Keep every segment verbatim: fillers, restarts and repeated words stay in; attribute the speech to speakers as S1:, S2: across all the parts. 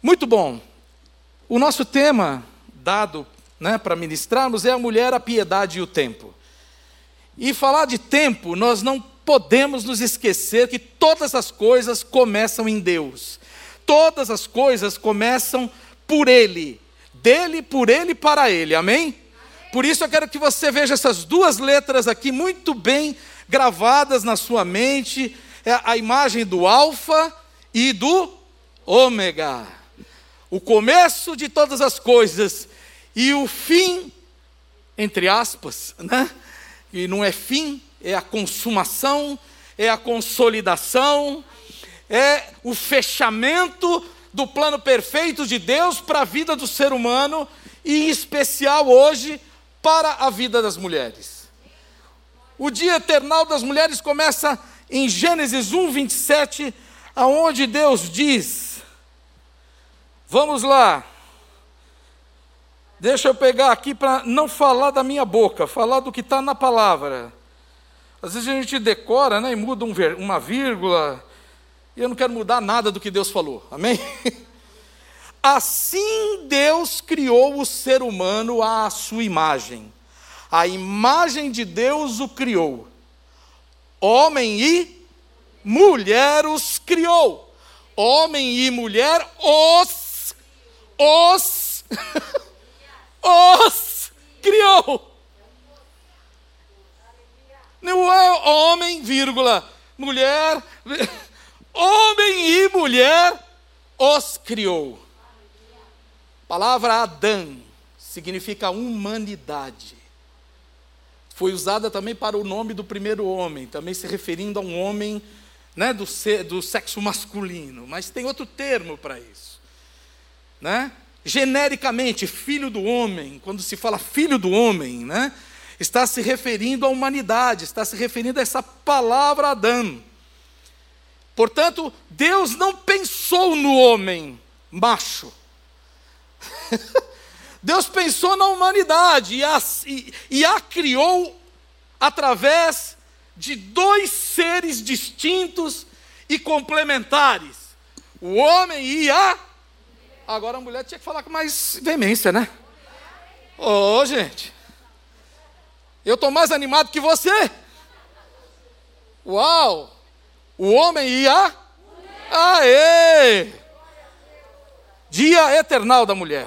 S1: Muito bom. O nosso tema dado, né, para ministrarmos é a mulher, a piedade e o tempo. E falar de tempo, nós não podemos nos esquecer que todas as coisas começam em Deus. Todas as coisas começam por Ele. Dele, por Ele, para Ele. Amém? Amém? Por isso eu quero que você veja essas duas letras aqui muito bem gravadas na sua mente. É a imagem do alfa e do ômega. O começo de todas as coisas e o fim, entre aspas, né? E não é fim, é a consumação, é a consolidação, é o fechamento do plano perfeito de Deus para a vida do ser humano e em especial hoje para a vida das mulheres. O dia eternal das mulheres começa em Gênesis um, vinte e sete, aonde Deus diz, vamos lá, deixa eu pegar aqui para não falar da minha boca, falar do que está na palavra. Às vezes a gente decora, né, e muda um, uma vírgula, e eu não quero mudar nada do que Deus falou, amém? Assim Deus criou o ser humano à sua imagem. A imagem de Deus o criou. Homem e mulher os criou. Homem e mulher os, os, os criou. Não é homem, vírgula, mulher, homem e mulher os criou. A palavra Adão significa humanidade. Foi usada também para o nome do primeiro homem, também se referindo a um homem, né, do, do sexo masculino. Mas tem outro termo para isso. Né? Genericamente, filho do homem, quando se fala filho do homem, né, está se referindo à humanidade, está se referindo a essa palavra Adão. Portanto, Deus não pensou no homem macho. Deus pensou na humanidade e a, e, e a criou através de dois seres distintos e complementares. O homem e a... Agora a mulher tinha que falar com mais veemência, né? Ô, oh, gente. Eu estou mais animado que você. Uau! O homem e a... Aê! Dia eternal da mulher.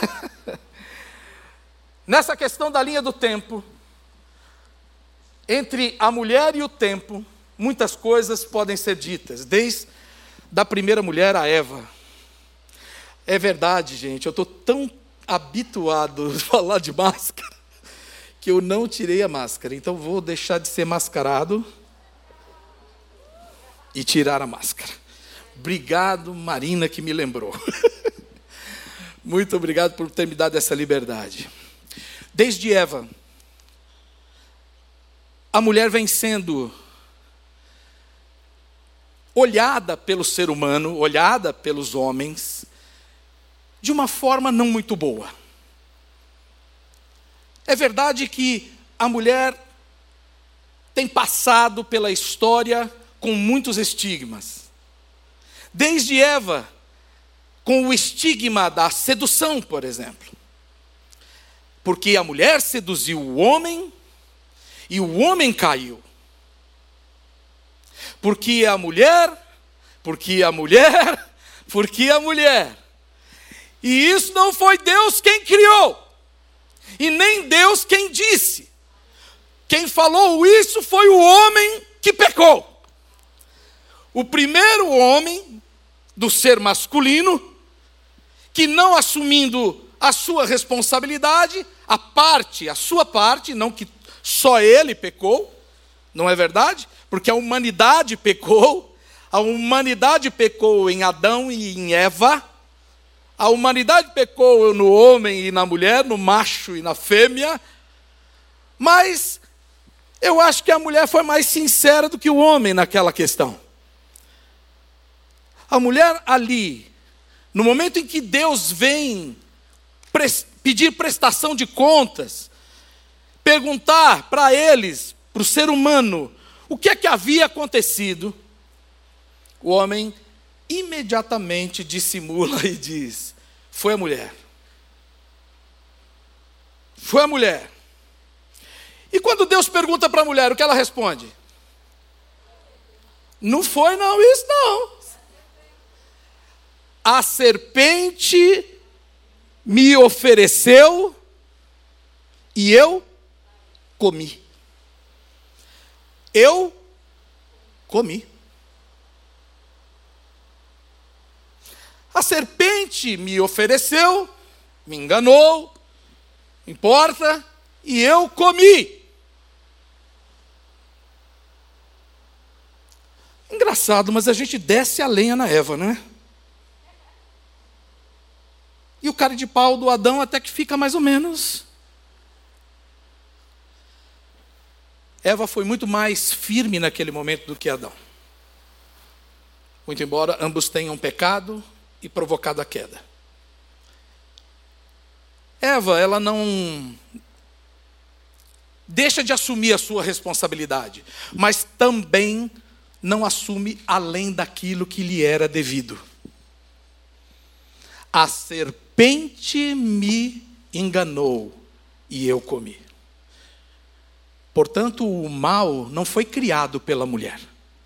S1: Nessa questão da linha do tempo, entre a mulher e o tempo, muitas coisas podem ser ditas, desde da primeira mulher, a Eva. É verdade, gente, eu estou tão habituado a falar de máscara, que eu não tirei a máscara, então vou deixar de ser mascarado e tirar a máscara. Obrigado, Marina, que me lembrou. Muito obrigado por ter me dado essa liberdade. Desde Eva, a mulher vem sendo olhada pelo ser humano, olhada pelos homens, de uma forma não muito boa. É verdade que a mulher tem passado pela história com muitos estigmas. Desde Eva, com o estigma da sedução, por exemplo. Porque a mulher seduziu o homem e o homem caiu. Porque a mulher, porque a mulher, porque a mulher. E isso não foi Deus quem criou. E nem Deus quem disse. Quem falou isso foi o homem que pecou. O primeiro homem do ser masculino, que não assumindo a sua responsabilidade, a parte, a sua parte, não que só ele pecou, não é verdade? Porque a humanidade pecou, a humanidade pecou em Adão e em Eva, a humanidade pecou no homem e na mulher, no macho e na fêmea, mas eu acho que a mulher foi mais sincera do que o homem naquela questão. A mulher ali, no momento em que Deus vem pedir prestação de contas, perguntar para eles, para o ser humano, o que é que havia acontecido, o homem imediatamente dissimula e diz: foi a mulher. Foi a mulher. E quando Deus pergunta para a mulher, o que ela responde? Não foi não, isso não. A serpente me ofereceu e eu comi. Eu comi. A serpente me ofereceu, me enganou, importa, e eu comi. Engraçado, mas a gente desce a lenha na Eva, né? E o cara de pau do Adão até que fica mais ou menos. Eva foi muito mais firme naquele momento do que Adão. Muito embora ambos tenham pecado e provocado a queda. Eva, ela não deixa de assumir a sua responsabilidade, mas também não assume além daquilo que lhe era devido. A serpente me enganou e eu comi. Portanto, o mal não foi criado pela mulher.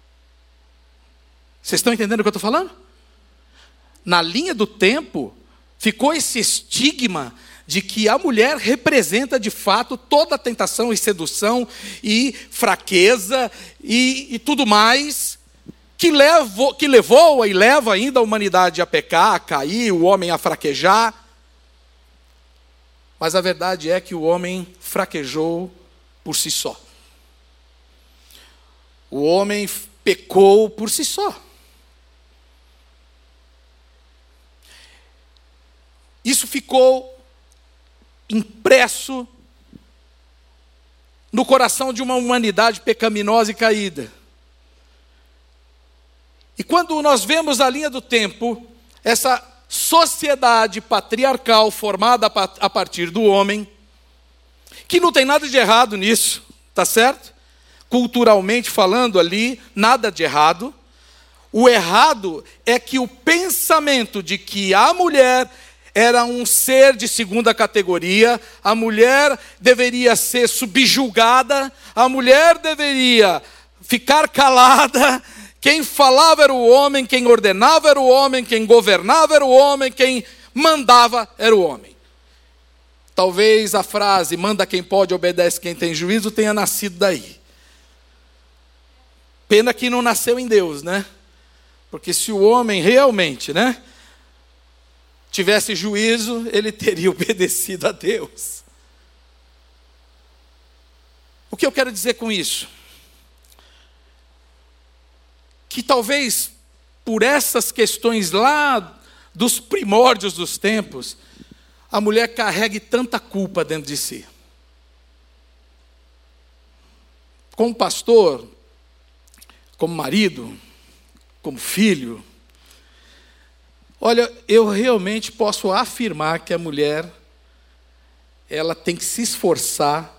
S1: Vocês estão entendendo o que eu estou falando? Na linha do tempo, ficou esse estigma de que a mulher representa de fato toda a tentação e sedução e fraqueza e, e tudo mais, que levou, que levou e leva ainda a humanidade a pecar, a cair, o homem a fraquejar. Mas a verdade é que o homem fraquejou por si só. O homem pecou por si só. Isso ficou impresso no coração de uma humanidade pecaminosa e caída. E quando nós vemos a linha do tempo, essa sociedade patriarcal formada a partir do homem, que não tem nada de errado nisso, tá certo? Culturalmente falando ali, nada de errado. O errado é que o pensamento de que a mulher era um ser de segunda categoria, a mulher deveria ser subjugada, a mulher deveria ficar calada, quem falava era o homem, quem ordenava era o homem, quem governava era o homem, quem mandava era o homem. Talvez a frase, manda quem pode, obedece quem tem juízo, tenha nascido daí. Pena que não nasceu em Deus, né? Porque se o homem realmente, né, tivesse juízo, ele teria obedecido a Deus. O que eu quero dizer com isso? Que talvez por essas questões lá dos primórdios dos tempos, a mulher carregue tanta culpa dentro de si. Como pastor, como marido, como filho, olha, eu realmente posso afirmar que a mulher, ela tem que se esforçar,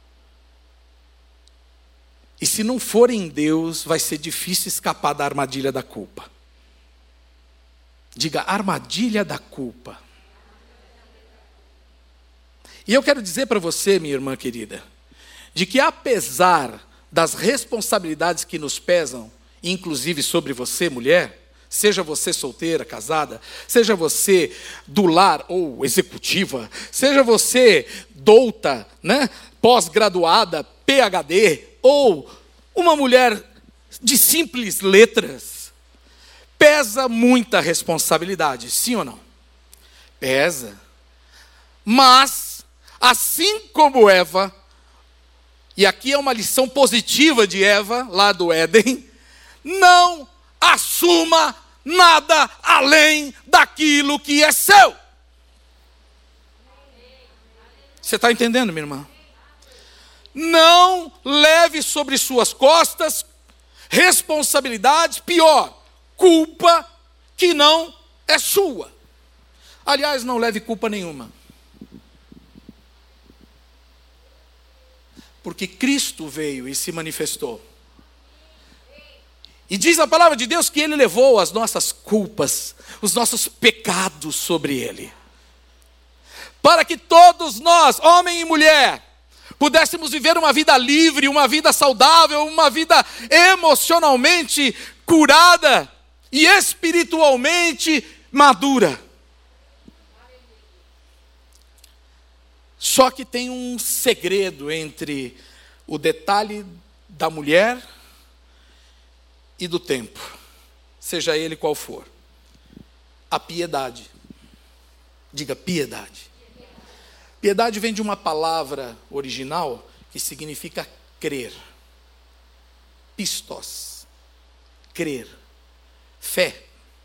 S1: e se não for em Deus, vai ser difícil escapar da armadilha da culpa. Diga, armadilha da culpa. E eu quero dizer para você, minha irmã querida, de que apesar das responsabilidades que nos pesam, inclusive sobre você, mulher, seja você solteira, casada, seja você do lar ou executiva, seja você douta, né, pós-graduada, P H D, ou uma mulher de simples letras, pesa muita responsabilidade, sim ou não? Pesa. Mas, assim como Eva, e aqui é uma lição positiva de Eva, lá do Éden, não assuma nada além daquilo que é seu. Você está entendendo, minha irmã? Não leve sobre suas costas responsabilidades, pior, culpa que não é sua. Aliás, não leve culpa nenhuma. Porque Cristo veio e se manifestou. E diz a palavra de Deus que Ele levou as nossas culpas, os nossos pecados sobre Ele. Para que todos nós, homem e mulher, pudéssemos viver uma vida livre, uma vida saudável, uma vida emocionalmente curada e espiritualmente madura. Só que tem um segredo entre o detalhe da mulher e do tempo, seja ele qual for. A piedade. Diga piedade. Piedade vem de uma palavra original que significa crer. Pistos. Crer. Fé.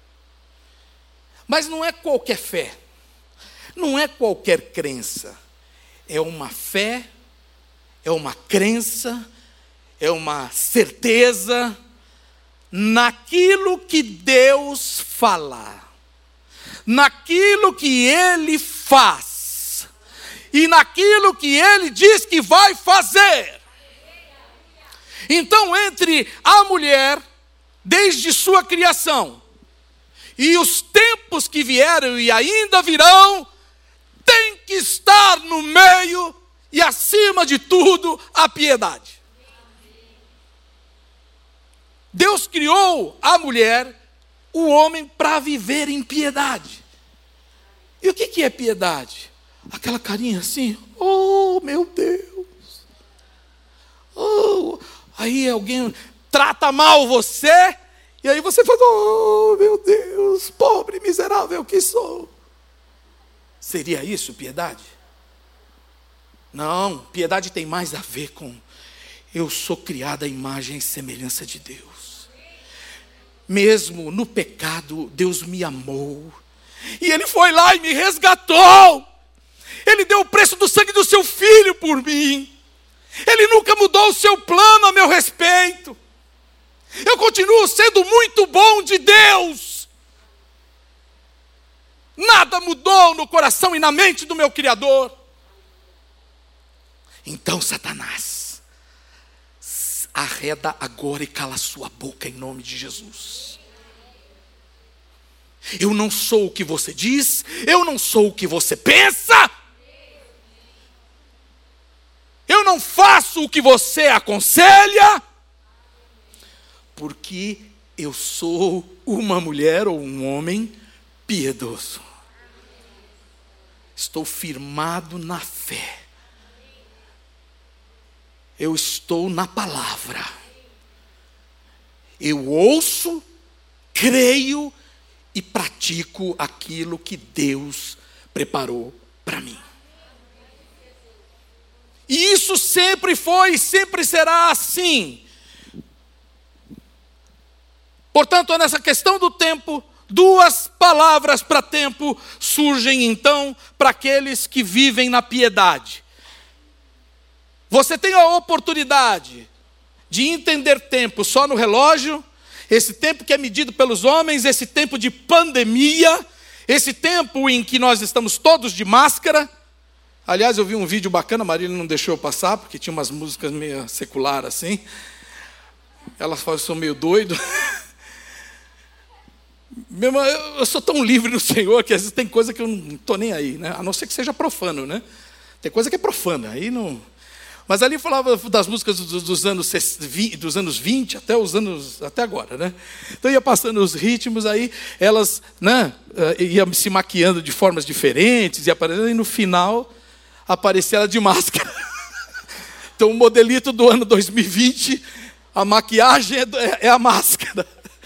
S1: Mas não é qualquer fé. Não é qualquer crença. É uma fé, é uma crença, é uma certeza naquilo que Deus fala, naquilo que Ele faz e naquilo que Ele diz que vai fazer. Então, entre a mulher, desde sua criação, e os tempos que vieram e ainda virão, tem que estar no meio e, acima de tudo, a piedade. Deus criou a mulher, o homem, para viver em piedade. E o que que é piedade? Aquela carinha assim, oh meu Deus. Oh, aí alguém trata mal você, e aí você fala, oh meu Deus, pobre miserável que sou. Seria isso piedade? Não, piedade tem mais a ver com eu sou criada à imagem e semelhança de Deus. Mesmo no pecado, Deus me amou. E Ele foi lá e me resgatou. Ele deu o preço do sangue do seu filho por mim. Ele nunca mudou o seu plano a meu respeito. Eu continuo sendo muito bom de Deus. Nada mudou no coração e na mente do meu Criador. Então, Satanás, arreda agora e cala sua boca em nome de Jesus. Eu não sou o que você diz, eu não sou o que você pensa, eu não faço o que você aconselha, porque eu sou uma mulher ou um homem piedoso. Estou firmado na fé. Eu estou na palavra. Eu ouço, creio e pratico aquilo que Deus preparou para mim. E isso sempre foi e sempre será assim. Portanto, nessa questão do tempo, duas palavras para tempo surgem então para aqueles que vivem na piedade. Você tem a oportunidade de entender tempo só no relógio, esse tempo que é medido pelos homens, esse tempo de pandemia, esse tempo em que nós estamos todos de máscara. Aliás, eu vi um vídeo bacana, a Marília não deixou eu passar, porque tinha umas músicas meio secular assim. Elas falam que eu sou meio doido. Meu irmão, eu sou tão livre no Senhor que às vezes tem coisa que eu não estou nem aí, né? A não ser que seja profano, né? Tem coisa que é profana, aí não. Mas ali falava das músicas dos, dos, anos, dos anos vinte até os anos, até agora, né? Então ia passando os ritmos, aí elas, né, iam se maquiando de formas diferentes, e aparecendo, e no final aparecia ela de máscara. Então o modelito do ano dois mil e vinte, a maquiagem é, é a máscara.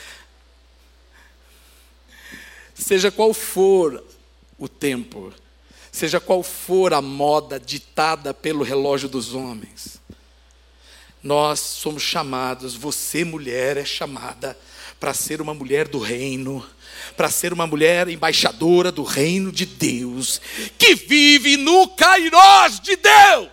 S1: Seja qual for o tempo, seja qual for a moda ditada pelo relógio dos homens, nós somos chamados, você mulher é chamada para ser uma mulher do reino, para ser uma mulher embaixadora do reino de Deus, que vive no kairós de Deus.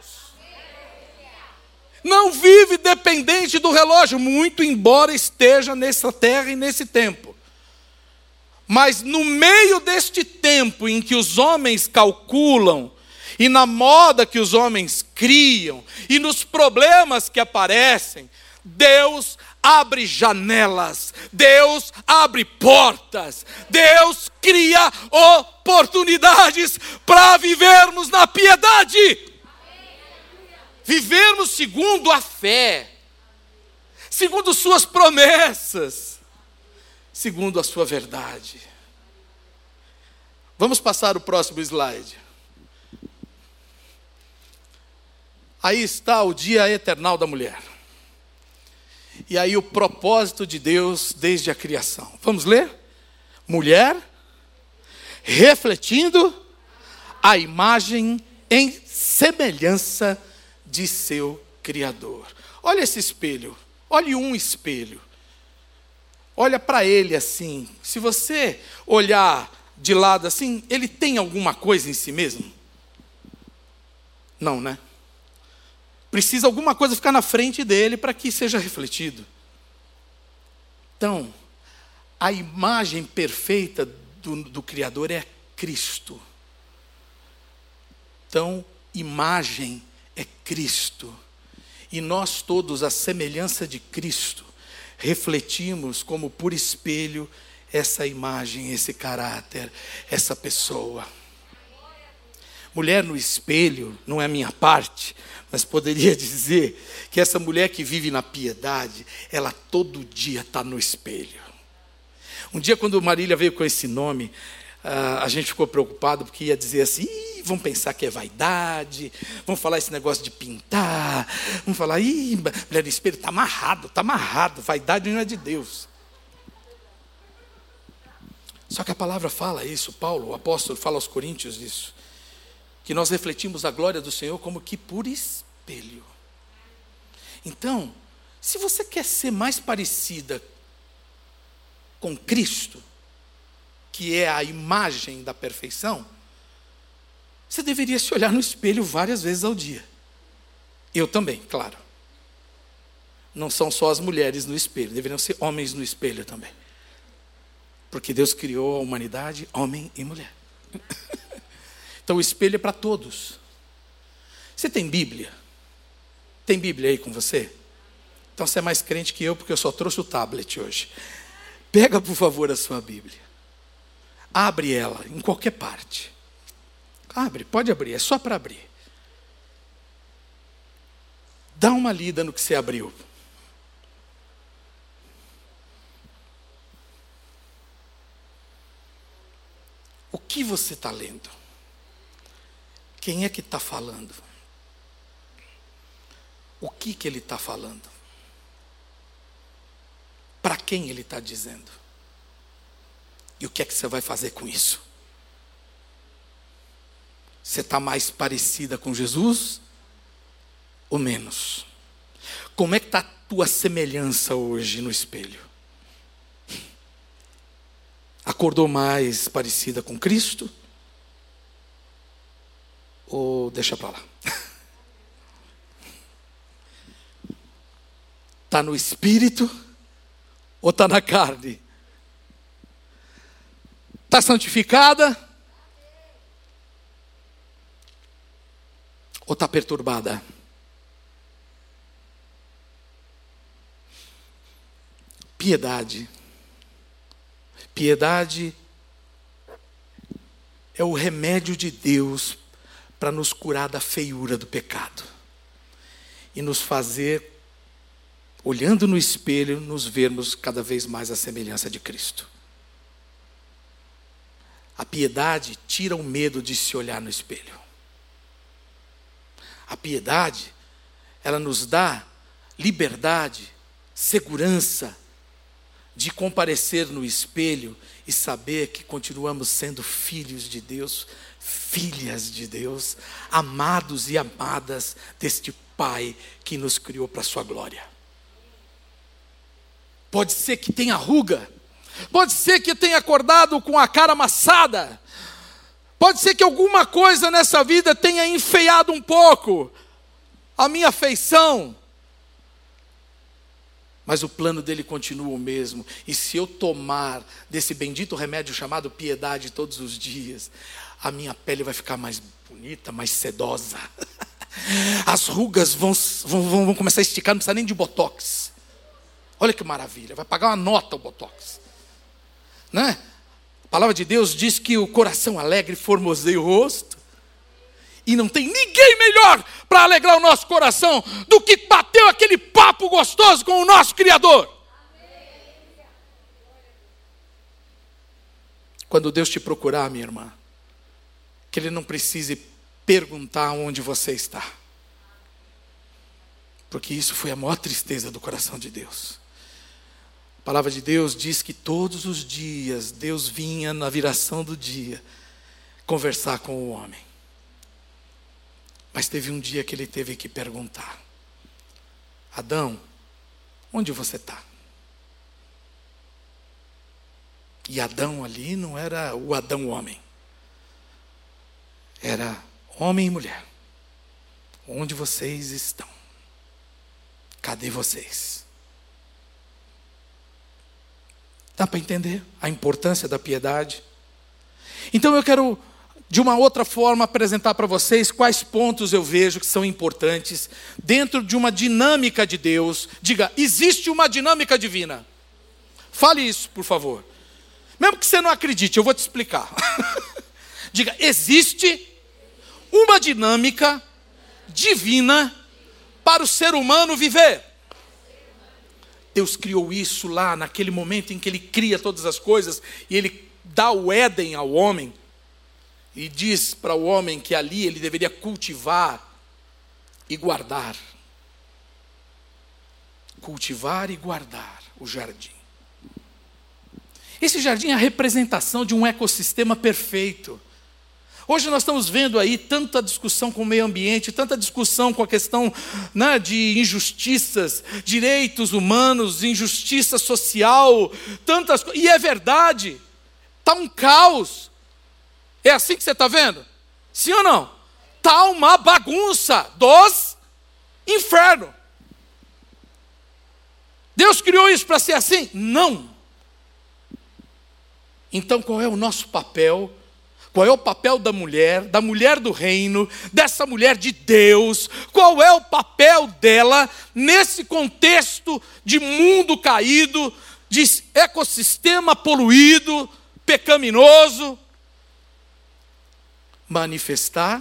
S1: Não vive dependente do relógio, muito embora esteja nessa terra e nesse tempo. Mas no meio deste tempo em que os homens calculam, e na moda que os homens criam, e nos problemas que aparecem, Deus abre janelas, Deus abre portas, Deus cria oportunidades para vivermos na piedade. Vivermos segundo a fé, segundo suas promessas, segundo a sua verdade. Vamos passar o próximo slide. Aí está o dia eternal da mulher. E aí o propósito de Deus desde a criação. Vamos ler? Mulher, refletindo a imagem em semelhança de seu Criador. Olha esse espelho. Olhe um espelho. Olha para ele assim. Se você olhar de lado assim, ele tem alguma coisa em si mesmo? Não, né? Precisa alguma coisa ficar na frente dele para que seja refletido. Então, a imagem perfeita do, do Criador é Cristo. Então, imagem é Cristo. E nós todos, à semelhança de Cristo, refletimos como por espelho essa imagem, esse caráter, essa pessoa. Mulher no espelho não é a minha parte, mas poderia dizer que essa mulher que vive na piedade, ela todo dia está no espelho. Um dia, quando Marília veio com esse nome, a gente ficou preocupado, porque ia dizer assim, Ih, vão pensar que é vaidade, vão falar esse negócio de pintar, vão falar, Ih, mulher no espelho está amarrado, está amarrado, vaidade não é de Deus. Só que a palavra fala isso, Paulo, o apóstolo, fala aos Coríntios isso, que nós refletimos a glória do Senhor como que por espelho. Então, se você quer ser mais parecida com Cristo, que é a imagem da perfeição, você deveria se olhar no espelho várias vezes ao dia. Eu também, claro. Não são só as mulheres no espelho, deveriam ser homens no espelho também. Porque Deus criou a humanidade, homem e mulher. Então o espelho é para todos. Você tem Bíblia? Tem Bíblia aí com você? Então você é mais crente que eu, porque eu só trouxe o tablet hoje. Pega, por favor, a sua Bíblia. Abre ela em qualquer parte. Abre, pode abrir, é só para abrir. Dá uma lida no que você abriu. O que você está lendo? Quem é que está falando? O que que ele está falando? Para quem ele está dizendo? E o que é que você vai fazer com isso? Você está mais parecida com Jesus ou menos? Como é que está a tua semelhança hoje no espelho? Acordou mais parecida com Cristo? Ou deixa para lá? Está no espírito ou está na carne? Está santificada ou está perturbada? Piedade. Piedade é o remédio de Deus para nos curar da feiura do pecado e nos fazer, olhando no espelho, nos vermos cada vez mais à semelhança de Cristo. A piedade tira o medo de se olhar no espelho. A piedade, ela nos dá liberdade, segurança de comparecer no espelho e saber que continuamos sendo filhos de Deus, filhas de Deus, amados e amadas deste Pai que nos criou para a sua glória. Pode ser que tenha ruga, pode ser que tenha acordado com a cara amassada, pode ser que alguma coisa nessa vida tenha enfeiado um pouco a minha feição, mas o plano dele continua o mesmo. E se eu tomar desse bendito remédio chamado piedade todos os dias, a minha pele vai ficar mais bonita, mais sedosa. As rugas vão, vão, vão começar a esticar, não precisa nem de botox. Olha que maravilha, vai pagar uma nota o Botox. Né? A palavra de Deus diz que o coração alegre formoseia o rosto. E não tem ninguém melhor para alegrar o nosso coração do que bateu aquele papo gostoso com o nosso Criador. Quando Deus te procurar, minha irmã, que Ele não precise perguntar onde você está. Porque isso foi a maior tristeza do coração de Deus. A palavra de Deus diz que todos os dias Deus vinha na viração do dia conversar com o homem. Mas teve um dia que Ele teve que perguntar: Adão, onde você está? E Adão ali não era o Adão homem. Era homem e mulher. Onde vocês estão? Cadê vocês? Dá para entender a importância da piedade? Então eu quero, de uma outra forma, apresentar para vocês quais pontos eu vejo que são importantes dentro de uma dinâmica de Deus. Diga, existe uma dinâmica divina. Fale isso, por favor. Mesmo que você não acredite, eu vou te explicar. Diga, existe uma dinâmica divina para o ser humano viver. Deus criou isso lá naquele momento em que Ele cria todas as coisas e Ele dá o Éden ao homem e diz para o homem que ali ele deveria cultivar e guardar. Cultivar e guardar o jardim. Esse jardim é a representação de um ecossistema perfeito. Hoje nós estamos vendo aí tanta discussão com o meio ambiente, tanta discussão com a questão, né, de injustiças, direitos humanos, injustiça social, tantas coisas. E é verdade, está um caos. É assim que você está vendo? Sim ou não? Está uma bagunça dos infernos. Deus criou isso para ser assim? Não. Então qual é o nosso papel? Qual é o papel da mulher, da mulher do reino, dessa mulher de Deus? Qual é o papel dela nesse contexto de mundo caído, de ecossistema poluído, pecaminoso? Manifestar,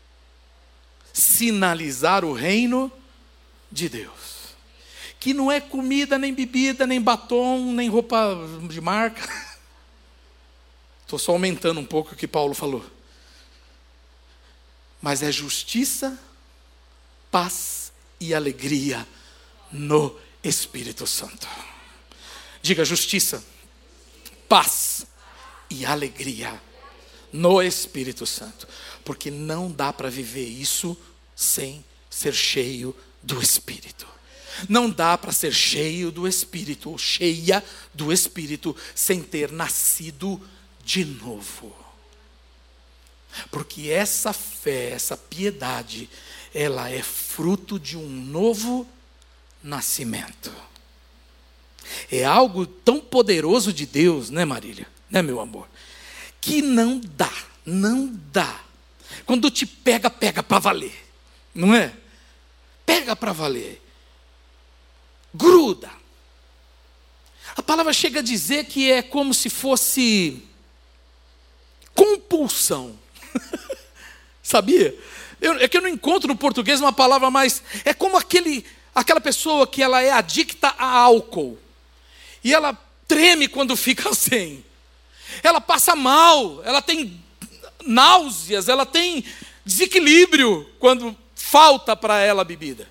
S1: sinalizar o reino de Deus. Que não é comida, nem bebida, nem batom, nem roupa de marca. Estou só aumentando um pouco o que Paulo falou. Mas é justiça, paz e alegria no Espírito Santo. Diga justiça, paz e alegria no Espírito Santo. Porque não dá para viver isso sem ser cheio do Espírito. Não dá para ser cheio do Espírito, ou cheia do Espírito, sem ter nascido de novo. Porque essa fé, essa piedade, ela é fruto de um novo nascimento. É algo tão poderoso de Deus, né, Marília? Né, meu amor? Que não dá, não dá. Quando te pega, pega para valer. Não é? Pega para valer. Gruda. A palavra chega a dizer que é como se fosse compulsão. Sabia? Eu, é que eu não encontro no português uma palavra mais... É como aquele, aquela pessoa que ela é adicta a álcool. E ela treme quando fica sem. Ela passa mal, ela tem náuseas, ela tem desequilíbrio quando falta para ela a bebida.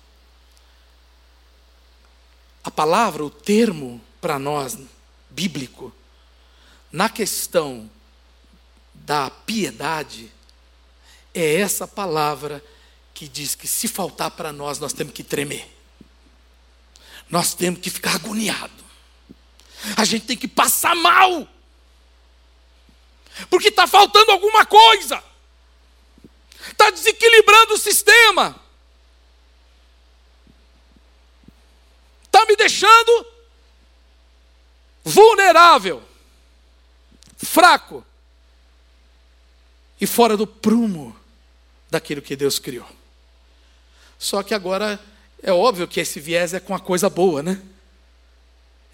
S1: A palavra, o termo para nós, bíblico, na questão da piedade, é essa palavra que diz que se faltar para nós, nós temos que tremer. Nós temos que ficar agoniados. A gente tem que passar mal. Porque está faltando alguma coisa. Está desequilibrando o sistema. Está me deixando vulnerável, fraco e fora do prumo daquilo que Deus criou. Só que agora é óbvio que esse viés é com a coisa boa, né?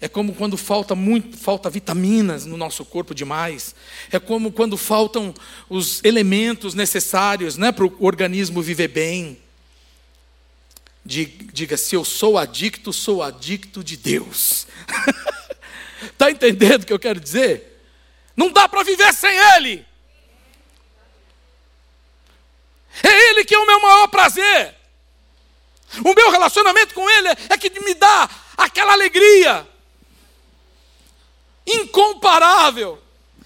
S1: É como quando falta muito, falta vitaminas no nosso corpo demais. É como quando faltam os elementos necessários, né, para o organismo viver bem. Diga, se eu sou adicto, sou adicto de Deus. Está entendendo o que eu quero dizer? Não dá para viver sem Ele. É Ele que é o meu maior prazer. O meu relacionamento com Ele é que me dá aquela alegria incomparável.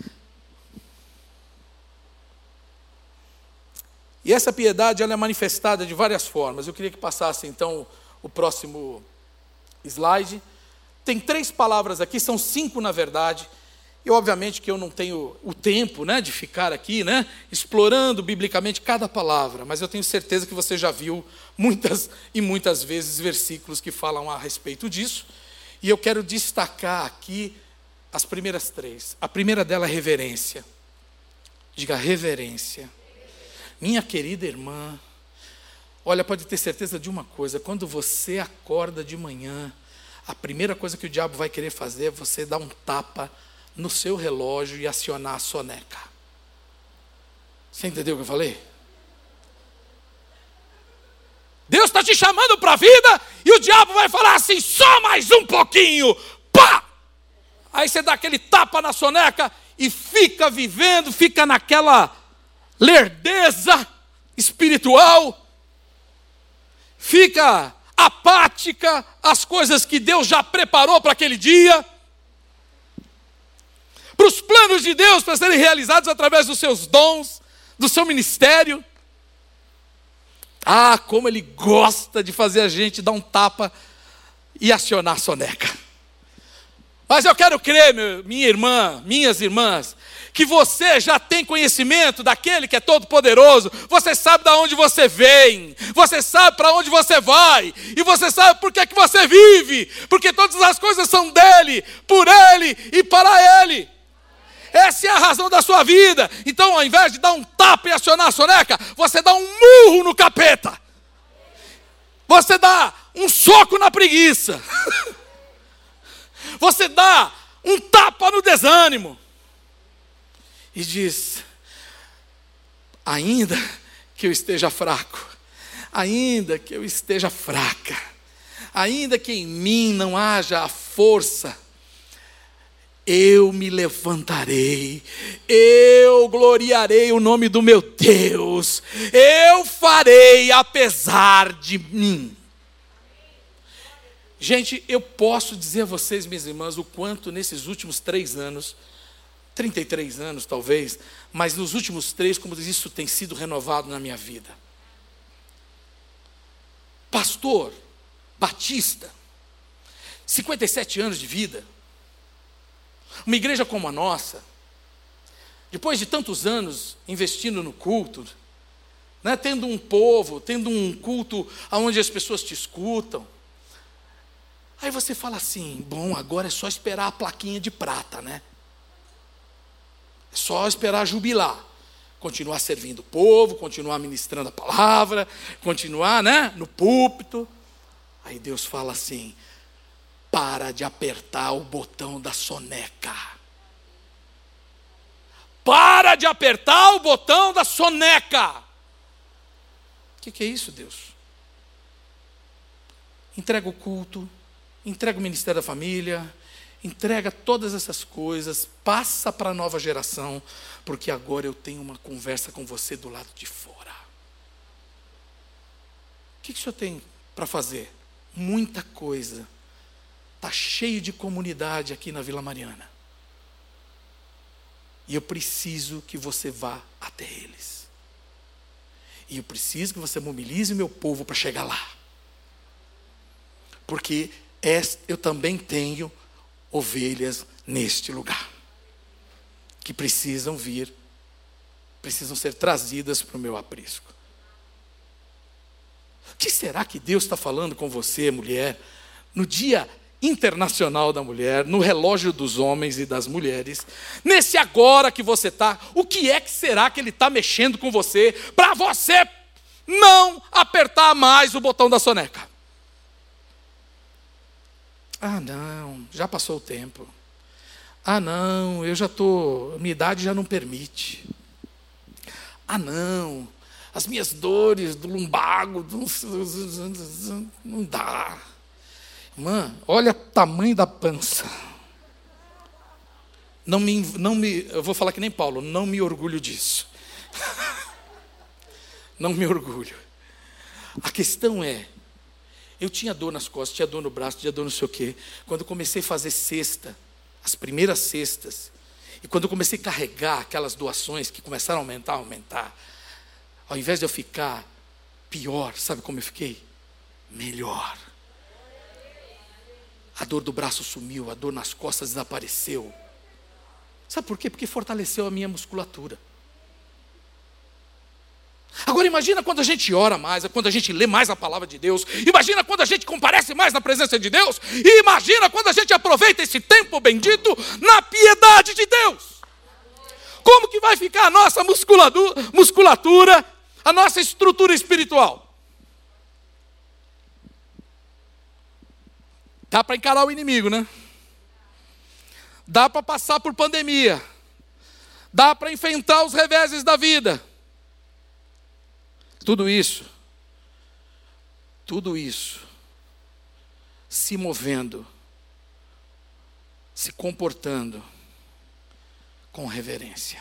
S1: E essa piedade ela é manifestada de várias formas. Eu queria que passasse então o próximo slide. Tem três palavras aqui, são cinco na verdade. E obviamente que eu não tenho o tempo, né, de ficar aqui, né, explorando biblicamente cada palavra. Mas eu tenho certeza que você já viu muitas e muitas vezes versículos que falam a respeito disso. E eu quero destacar aqui as primeiras três. A primeira dela é reverência. Diga reverência. Minha querida irmã, olha, pode ter certeza de uma coisa. Quando você acorda de manhã, a primeira coisa que o diabo vai querer fazer é você dar um tapa no seu relógio e acionar a soneca. Você entendeu o que eu falei? Deus está te chamando para a vida e o diabo vai falar assim, só mais um pouquinho. Pá! Aí você dá aquele tapa na soneca e fica vivendo, fica naquela lerdeza espiritual, fica apática às coisas que Deus já preparou para aquele dia, para os planos de Deus para serem realizados através dos seus dons, do seu ministério. Ah, como Ele gosta de fazer a gente dar um tapa e acionar a soneca. Mas eu quero crer, meu, minha irmã, minhas irmãs, que você já tem conhecimento daquele que é todo poderoso. Você sabe de onde você vem, você sabe para onde você vai, e você sabe por que que você vive, porque todas as coisas são dele, por ele e para ele. Essa é a razão da sua vida. Então, ao invés de dar um tapa e acionar a soneca, você dá um murro no capeta. Você dá um soco na preguiça. Você dá um tapa no desânimo. E diz, ainda que eu esteja fraco, ainda que eu esteja fraca, ainda que em mim não haja a força, eu me levantarei, eu gloriarei o nome do meu Deus, eu farei apesar de mim. Gente, eu posso dizer a vocês, minhas irmãs, o quanto nesses últimos três anos, trinta e três anos talvez, mas nos últimos três, como isso tem sido renovado na minha vida. Pastor Batista, cinquenta e sete anos de vida, uma igreja como a nossa, depois de tantos anos investindo no culto, né, tendo um povo, tendo um culto onde as pessoas te escutam, aí você fala assim, bom, agora é só esperar a plaquinha de prata, né? É só esperar jubilar, continuar servindo o povo, continuar ministrando a palavra, continuar, né, no púlpito. Aí Deus fala assim, para de apertar o botão da soneca. Para de apertar o botão da soneca. O que, que é isso, Deus? Entrega o culto, entrega o ministério da família, entrega todas essas coisas, passa para a nova geração, porque agora eu tenho uma conversa com você do lado de fora. O que, que o senhor tem para fazer? Muita coisa. Está cheio de comunidade aqui na Vila Mariana. E eu preciso que você vá até eles. E eu preciso que você mobilize o meu povo para chegar lá. Porque eu também tenho ovelhas neste lugar. Que precisam vir, precisam ser trazidas para o meu aprisco. O que será que Deus está falando com você, mulher, no Dia Internacional da Mulher, no relógio dos homens e das mulheres, nesse agora que você está? O que é que será que Ele está mexendo com você, para você não apertar mais o botão da soneca? Ah, não, já passou o tempo. Ah, não, eu já estou, minha idade já não permite. Ah, não, as minhas dores do lumbago, não dá. Irmã, olha o tamanho da pança. Não me, não me, eu vou falar que nem Paulo, não me orgulho disso. Não me orgulho. A questão é, eu tinha dor nas costas, tinha dor no braço, tinha dor não sei o quê. Quando eu comecei a fazer cesta, as primeiras cestas, e quando eu comecei a carregar aquelas doações que começaram a aumentar, aumentar, ao invés de eu ficar pior, sabe como eu fiquei? Melhor. A dor do braço sumiu, a dor nas costas desapareceu. Sabe por quê? Porque fortaleceu a minha musculatura. Agora imagina quando a gente ora mais, quando a gente lê mais a palavra de Deus, imagina quando a gente comparece mais na presença de Deus, e imagina quando a gente aproveita esse tempo bendito na piedade de Deus. Como que vai ficar a nossa musculatura, musculatura a nossa estrutura espiritual? Dá para encarar o inimigo, né? Dá para passar por pandemia. Dá para enfrentar os reveses da vida. Tudo isso, tudo isso, se movendo, se comportando com reverência.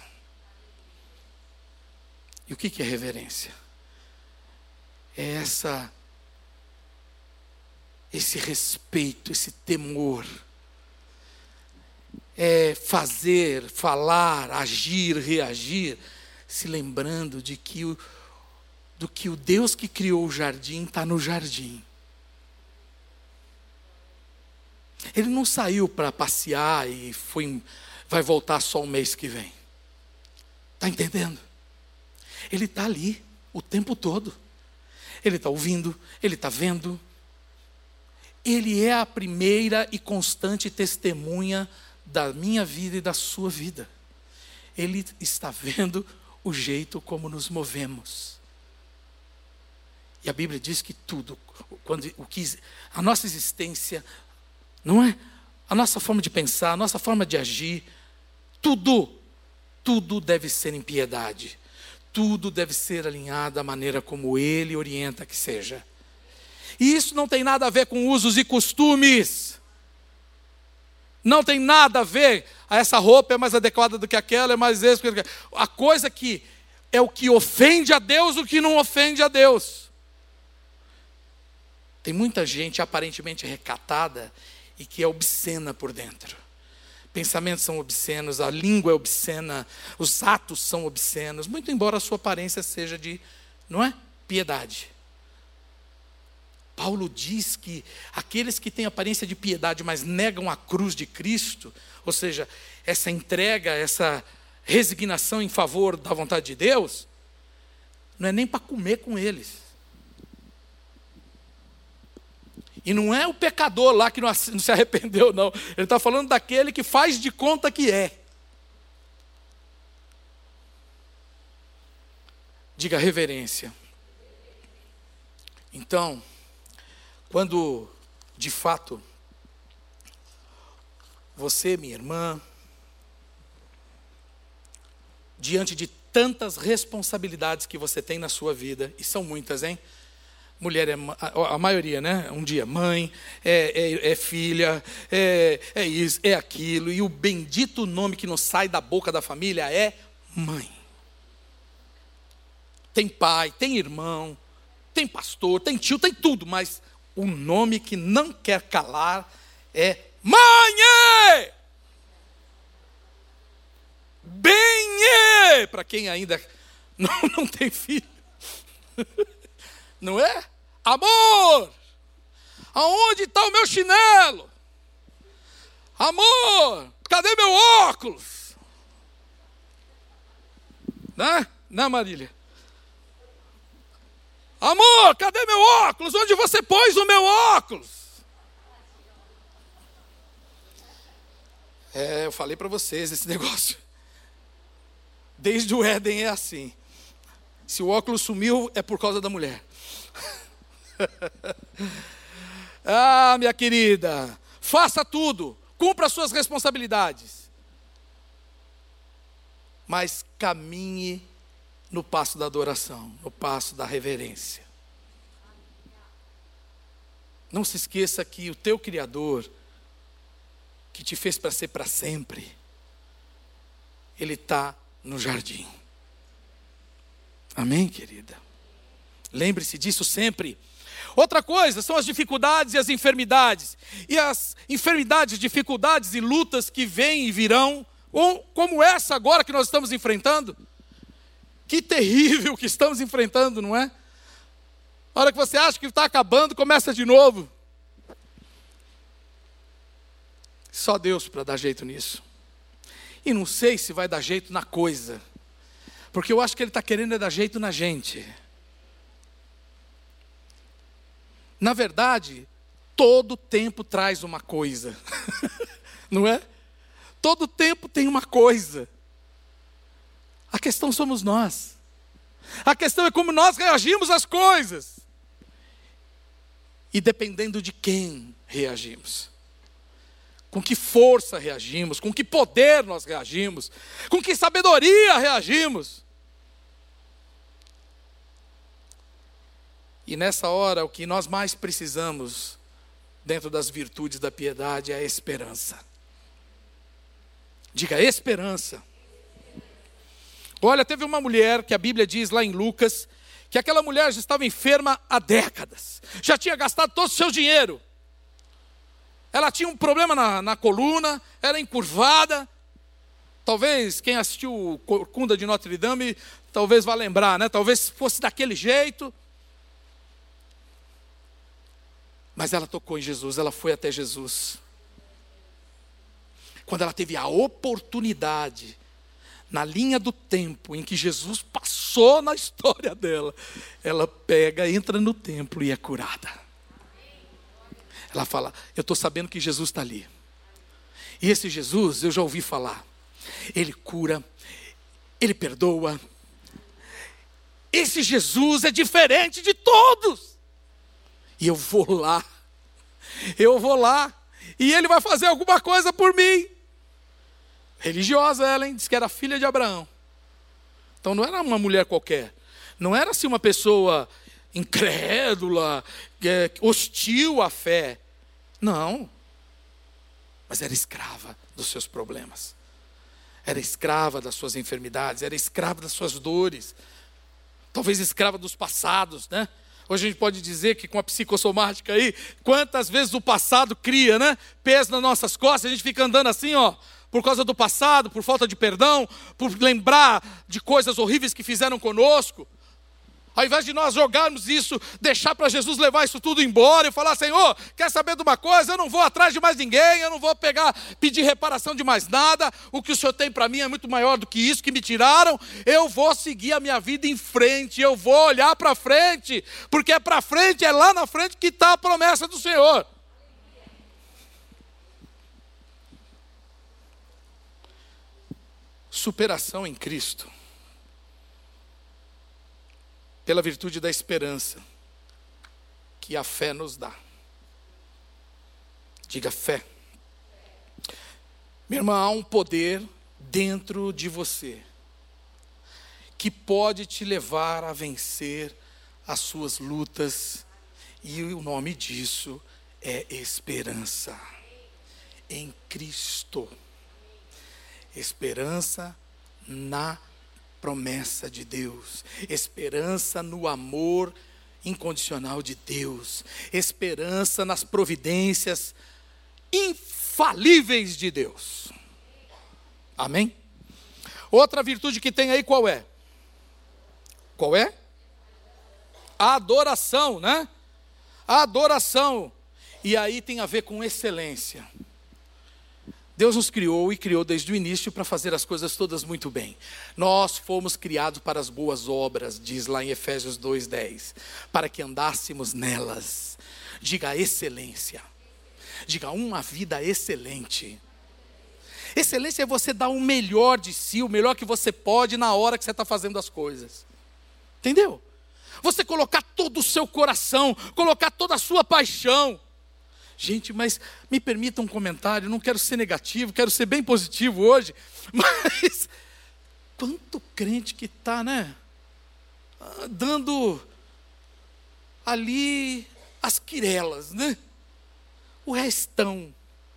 S1: E o que é reverência? É essa, esse respeito, esse temor. É fazer, falar, agir, reagir, se lembrando de que o do que o Deus que criou o jardim está no jardim. Ele não saiu para passear e foi, vai voltar só o mês que vem. Está entendendo? Ele está ali o tempo todo. Ele está ouvindo, ele está vendo. Ele é a primeira e constante testemunha da minha vida e da sua vida. Ele está vendo o jeito como nos movemos. E a Bíblia diz que tudo, quando, o que, a nossa existência, não é? A nossa forma de pensar, a nossa forma de agir, tudo, tudo deve ser em piedade. Tudo deve ser alinhado da maneira como Ele orienta que seja. E isso não tem nada a ver com usos e costumes. Não tem nada a ver, essa roupa é mais adequada do que aquela, é mais isso. A coisa que é o que ofende a Deus, o que não ofende a Deus. Tem muita gente aparentemente recatada e que é obscena por dentro. Pensamentos são obscenos, a língua é obscena, os atos são obscenos, muito embora a sua aparência seja de, não é? Piedade. Paulo diz que aqueles que têm aparência de piedade, mas negam a cruz de Cristo, ou seja, essa entrega, essa resignação em favor da vontade de Deus, não é nem para comer com eles. E não é o pecador lá que não se arrependeu, não. Ele está falando daquele que faz de conta que é. Diga reverência. Então, quando, de fato, você, minha irmã, diante de tantas responsabilidades que você tem na sua vida, e são muitas, hein? Mulher é a maioria, né? Um dia mãe, é, é, é filha, é, é isso, é aquilo. E o bendito nome que não sai da boca da família é mãe. Tem pai, tem irmão, tem pastor, tem tio, tem tudo. Mas o nome que não quer calar é mãe! Bem! Para quem ainda não, não tem filho. Não é? Amor! Aonde está o meu chinelo? Amor! Cadê meu óculos? Né? Né, Marília? Amor, cadê meu óculos? Onde você pôs o meu óculos? É, eu falei para vocês esse negócio. Desde o Éden é assim. Se o óculos sumiu, é por causa da mulher. Ah, minha querida, faça tudo, cumpra as suas responsabilidades, mas caminhe no passo da adoração, no passo da reverência. Não se esqueça que o teu Criador, que te fez para ser para sempre, Ele está no jardim. Amém, querida? Lembre-se disso sempre. Outra coisa são as dificuldades e as enfermidades. E as enfermidades, dificuldades e lutas que vêm e virão, ou como essa agora que nós estamos enfrentando. Que terrível que estamos enfrentando, não é? A hora que você acha que está acabando, começa de novo. Só Deus para dar jeito nisso. E não sei se vai dar jeito na coisa, porque eu acho que Ele está querendo é dar jeito na gente. Na verdade, todo tempo traz uma coisa, não é? Todo tempo tem uma coisa. A questão somos nós. A questão é como nós reagimos às coisas. E dependendo de quem reagimos. Com que força reagimos, com que poder nós reagimos, com que sabedoria reagimos. E nessa hora, o que nós mais precisamos, dentro das virtudes da piedade, é a esperança. Diga, esperança. Olha, teve uma mulher, que a Bíblia diz lá em Lucas, que aquela mulher já estava enferma há décadas. Já tinha gastado todo o seu dinheiro. Ela tinha um problema na, na coluna, era encurvada. Talvez quem assistiu Corcunda de Notre Dame, talvez vá lembrar, né? Talvez fosse daquele jeito. Mas ela tocou em Jesus, ela foi até Jesus. Quando ela teve a oportunidade, na linha do tempo em que Jesus passou na história dela, ela pega, entra no templo e é curada. Ela fala, eu estou sabendo que Jesus está ali. E esse Jesus, eu já ouvi falar. Ele cura, Ele perdoa. Esse Jesus é diferente de todos. E eu vou lá. Eu vou lá. E Ele vai fazer alguma coisa por mim. Religiosa ela, hein? Diz que era filha de Abraão. Então não era uma mulher qualquer. Não era assim uma pessoa incrédula, é, hostil à fé. Não. Mas era escrava dos seus problemas. Era escrava das suas enfermidades. Era escrava das suas dores. Talvez escrava dos passados, né? Hoje a gente pode dizer que com a psicossomática aí, quantas vezes o passado cria, né? Peso nas nossas costas, a gente fica andando assim, ó. Por causa do passado, por falta de perdão, por lembrar de coisas horríveis que fizeram conosco. Ao invés de nós jogarmos isso, deixar para Jesus levar isso tudo embora e falar, Senhor, quer saber de uma coisa? Eu não vou atrás de mais ninguém, eu não vou pegar, pedir reparação de mais nada. O que o Senhor tem para mim é muito maior do que isso que me tiraram. Eu vou seguir a minha vida em frente, eu vou olhar para frente, porque é para frente, é lá na frente que está a promessa do Senhor. Superação em Cristo, pela virtude da esperança que a fé nos dá. Diga fé. Minha irmã, há um poder dentro de você que pode te levar a vencer as suas lutas, e o nome disso é esperança em Cristo. Esperança na promessa de Deus, esperança no amor incondicional de Deus, esperança nas providências infalíveis de Deus. Amém? Outra virtude que tem aí qual é? Qual é? A adoração, né? A adoração. E aí tem a ver com excelência. Deus nos criou e criou desde o início para fazer as coisas todas muito bem. Nós fomos criados para as boas obras, diz lá em Efésios dois, dez, para que andássemos nelas. Diga excelência. Diga uma vida excelente. Excelência é você dar o melhor de si, o melhor que você pode na hora que você está fazendo as coisas. Entendeu? Você colocar todo o seu coração, colocar toda a sua paixão. Gente, mas me permita um comentário, não quero ser negativo, quero ser bem positivo hoje, mas quanto crente que está, né? Dando ali as quirelas, né? O restão.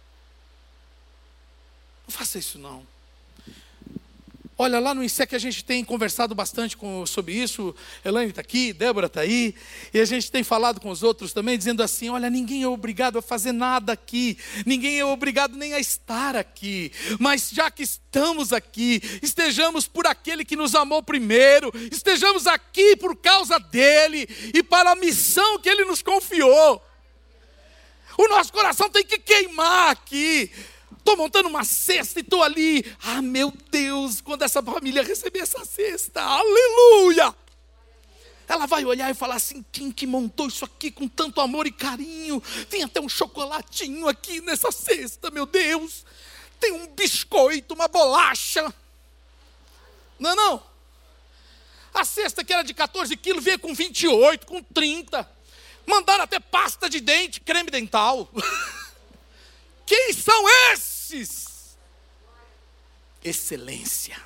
S1: Não faça isso não. Olha, lá no I C E C a gente tem conversado bastante com, sobre isso. Elaine está aqui, Débora está aí. E a gente tem falado com os outros também, dizendo assim, olha, ninguém é obrigado a fazer nada aqui. Ninguém é obrigado nem a estar aqui. Mas já que estamos aqui, estejamos por aquele que nos amou primeiro. Estejamos aqui por causa dele e para a missão que ele nos confiou. O nosso coração tem que queimar aqui. Estou montando uma cesta e estou ali. Ah, meu Deus, quando essa família receber essa cesta, aleluia! Ela vai olhar e falar assim, quem que montou isso aqui com tanto amor e carinho? Tem até um chocolatinho aqui nessa cesta, meu Deus. Tem um biscoito, uma bolacha. Não, não. A cesta que era de quatorze quilos veio com vinte e oito, com trinta. Mandaram até pasta de dente, creme dental. Quem são esses? Excelência.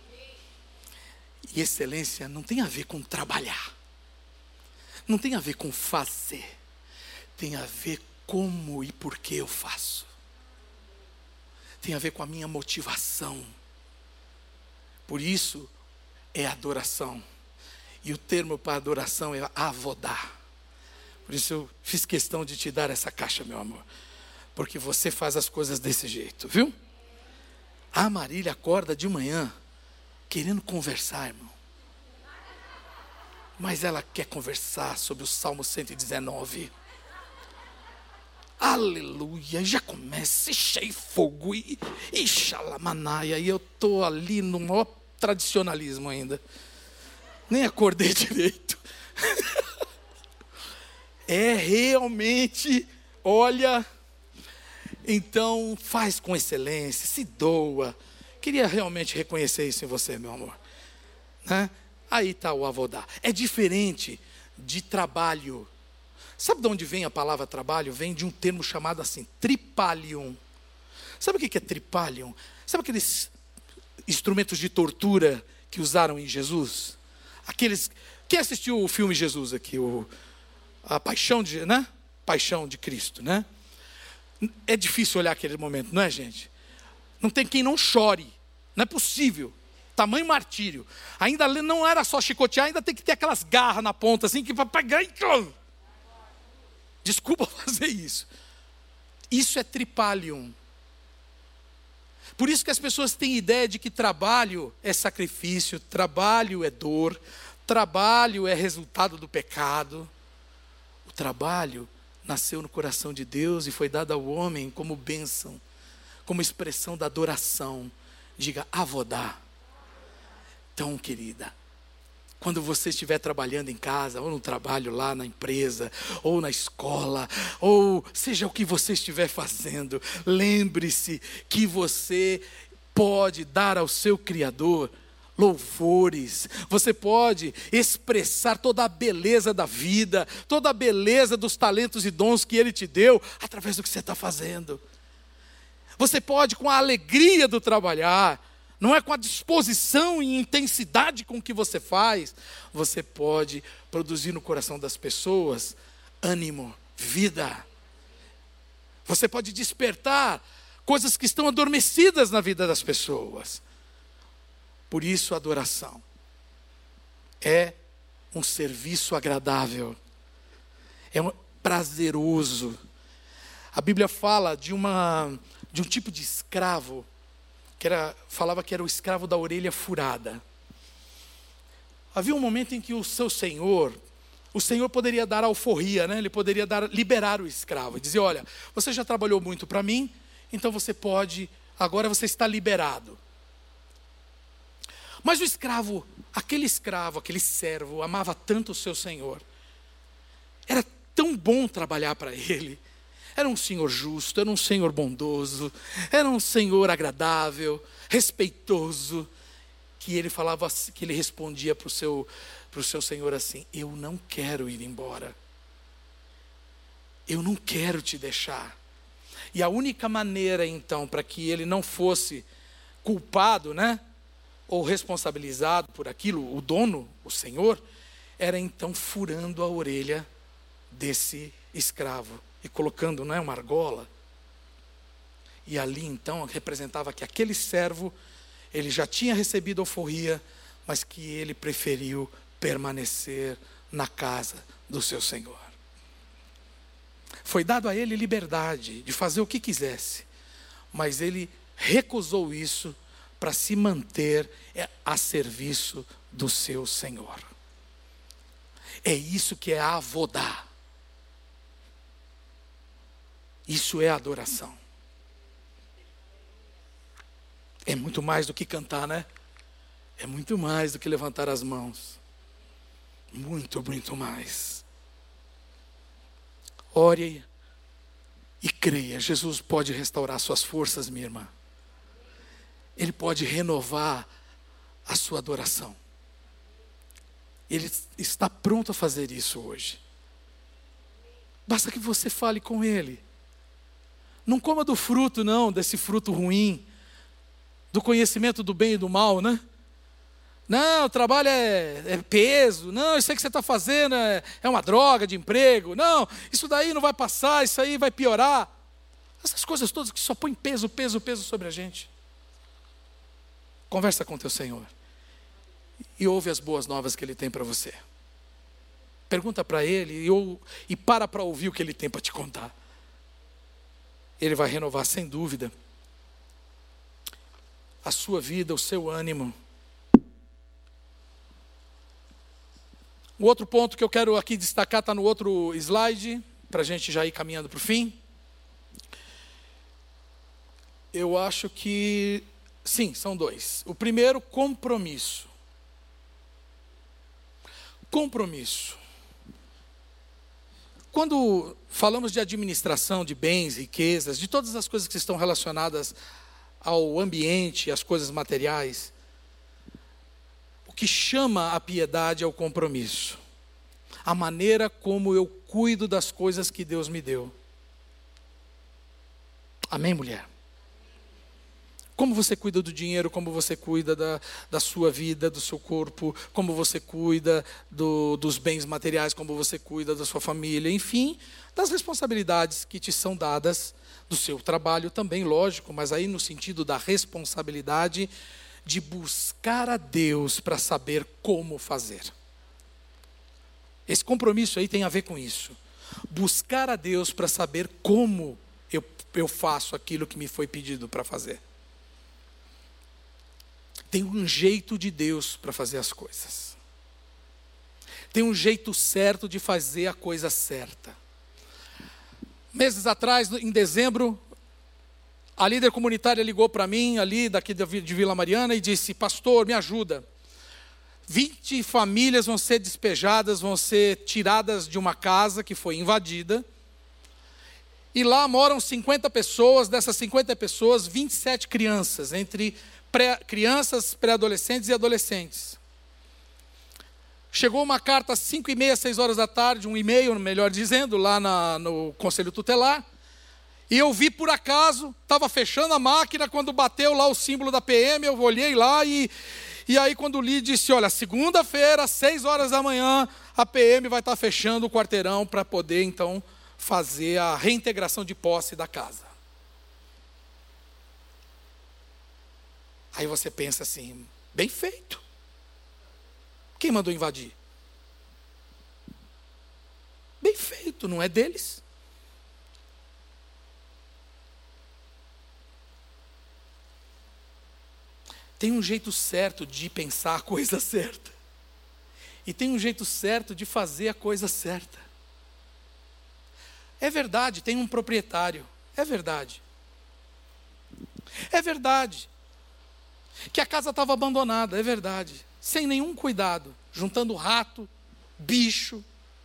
S1: E excelência não tem a ver com trabalhar. Não tem a ver com fazer. Tem a ver como e por que eu faço. Tem a ver com a minha motivação. Por isso é adoração. E o termo para adoração é avodar. Por isso eu fiz questão de te dar essa caixa, meu amor. Porque você faz as coisas desse jeito, viu? A Marília acorda de manhã querendo conversar, irmão. Mas ela quer conversar sobre o Salmo cento e dezenove. Aleluia, já começa, cheio fogo e, e xalamanaia. E eu estou ali no maior tradicionalismo ainda. Nem acordei direito. É realmente, olha... Então, faz com excelência, se doa. Queria realmente reconhecer isso em você, meu amor. Né? Aí está o avodar. É diferente de trabalho. Sabe de onde vem a palavra trabalho? Vem de um termo chamado assim, tripalium. Sabe o que é tripalium? Sabe aqueles instrumentos de tortura que usaram em Jesus? Aqueles... Quem assistiu o filme Jesus aqui? O... A Paixão de, né? Paixão de Cristo, né? É difícil olhar aquele momento, não é, gente? Não tem quem não chore. Não é possível. Tamanho martírio. Ainda não era só chicotear, ainda tem que ter aquelas garras na ponta, assim, que para pegar e... Desculpa fazer isso. Isso é tripalium. Por isso que as pessoas têm ideia de que trabalho é sacrifício, trabalho é dor, trabalho é resultado do pecado. O trabalho nasceu no coração de Deus e foi dado ao homem como bênção, como expressão da adoração. Diga, avodar. Então, querida, quando você estiver trabalhando em casa, ou no trabalho lá na empresa, ou na escola, ou seja o que você estiver fazendo, lembre-se que você pode dar ao seu Criador louvores, você pode expressar toda a beleza da vida, toda a beleza dos talentos e dons que Ele te deu, através do que você está fazendo. Você pode, com a alegria do trabalhar, não é com a disposição e intensidade com que você faz, você pode produzir no coração das pessoas ânimo, vida. Você pode despertar coisas que estão adormecidas na vida das pessoas. Por isso a adoração é um serviço agradável, é um prazeroso. A Bíblia fala de, uma, de um tipo de escravo, que era, falava que era o escravo da orelha furada. Havia um momento em que o seu senhor, o senhor poderia dar alforria, né? Ele poderia dar, liberar o escravo, e dizer, olha, você já trabalhou muito para mim, então você pode, agora você está liberado. Mas o escravo, aquele escravo, aquele servo, amava tanto o seu senhor. Era tão bom trabalhar para ele. Era um senhor justo, era um senhor bondoso, era um senhor agradável, respeitoso, que ele falava, que ele respondia para o seu, para o seu senhor assim, eu não quero ir embora. eu não quero te deixar. E a única maneira, então, para que ele não fosse culpado, né, ou responsabilizado por aquilo, o dono, o senhor, era então furando a orelha desse escravo e colocando, não é, uma argola. E ali então representava que aquele servo, ele já tinha recebido alforria, mas que ele preferiu permanecer na casa do seu senhor. Foi dado a ele liberdade de fazer o que quisesse, mas ele recusou isso para se manter a serviço do seu senhor. É isso que é avodá. Isso é adoração. É muito mais do que cantar, né? É muito mais do que levantar as mãos. Muito, muito mais. Ore e creia. Jesus pode restaurar suas forças, minha irmã. Ele pode renovar a sua adoração. Ele está pronto a fazer isso hoje. Basta que você fale com Ele. Não coma do fruto, não, desse fruto ruim, do conhecimento do bem e do mal, né? Não, o trabalho é, é peso. Não, isso aí que você está fazendo é, é uma droga de emprego. Não, isso daí não vai passar, isso aí vai piorar. Essas coisas todas que só põem peso, peso, peso sobre a gente. Conversa com teu Senhor. E ouve as boas novas que Ele tem para você. Pergunta para Ele e, ou, e para para ouvir o que Ele tem para te contar. Ele vai renovar, sem dúvida, a sua vida, o seu ânimo. O outro ponto que eu quero aqui destacar está no outro slide, para a gente já ir caminhando para o fim. Eu acho que, sim, são dois. O primeiro, compromisso. Compromisso. Quando falamos de administração de bens, riquezas, de todas as coisas que estão relacionadas ao ambiente, às coisas materiais, o que chama a piedade é o compromisso. A maneira como eu cuido das coisas que Deus me deu. Amém, mulher? Como você cuida do dinheiro, como você cuida da, da sua vida, do seu corpo, como você cuida do, dos bens materiais, como você cuida da sua família, enfim, das responsabilidades que te são dadas, do seu trabalho também, lógico, mas aí no sentido da responsabilidade de buscar a Deus para saber como fazer. Esse compromisso aí tem a ver com isso. Buscar a Deus para saber como eu, eu faço aquilo que me foi pedido para fazer. Tem um jeito de Deus para fazer as coisas. Tem um jeito certo de fazer a coisa certa. Meses atrás, em dezembro, a líder comunitária ligou para mim, ali daqui de Vila Mariana, e disse: pastor, me ajuda. vinte famílias vão ser despejadas, vão ser tiradas de uma casa que foi invadida. E lá moram cinquenta pessoas, dessas cinquenta pessoas, vinte e sete crianças, entre pré, crianças, pré-adolescentes e adolescentes. Chegou uma carta às cinco e meia, seis horas da tarde, um e-mail, melhor dizendo, lá na, no Conselho Tutelar. E eu vi por acaso, estava fechando a máquina, quando bateu lá o símbolo da P M, eu olhei lá e, e aí quando li, disse: olha, segunda-feira, às seis horas da manhã, a P M vai estar fechando o quarteirão para poder, então, fazer a reintegração de posse da casa. Aí você pensa assim, bem feito. Quem mandou invadir? Bem feito, não é deles? Tem um jeito certo de pensar a coisa certa. E tem um jeito certo de fazer a coisa certa. É verdade, tem um proprietário. É verdade. É verdade. Que a casa estava abandonada, é verdade. Sem nenhum cuidado, juntando rato, bicho.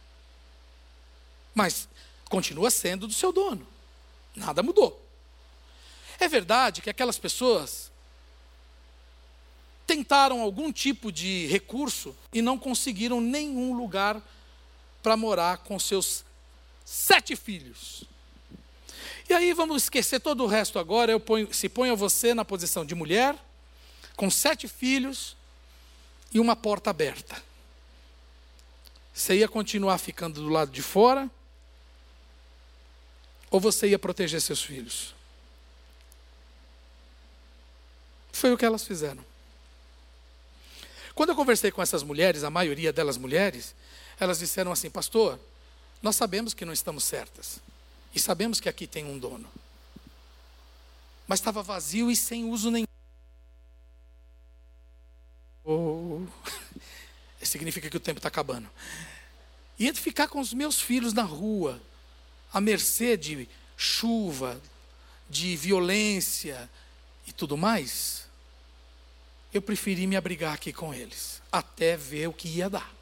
S1: Mas continua sendo do seu dono. Nada mudou. É verdade que aquelas pessoas tentaram algum tipo de recurso e não conseguiram nenhum lugar para morar com seus sete filhos. E aí vamos esquecer todo o resto agora. Eu ponho, se ponha você na posição de mulher, com sete filhos e uma porta aberta. Você ia continuar ficando do lado de fora? Ou você ia proteger seus filhos? Foi o que elas fizeram. Quando eu conversei com essas mulheres, a maioria delas mulheres, elas disseram assim: pastor, nós sabemos que não estamos certas. E sabemos que aqui tem um dono. Mas estava vazio e sem uso nenhum. Oh, significa que o tempo está acabando. E de ficar com os meus filhos na rua, à mercê de chuva, de violência e tudo mais, eu preferi me abrigar aqui com eles, até ver o que ia dar.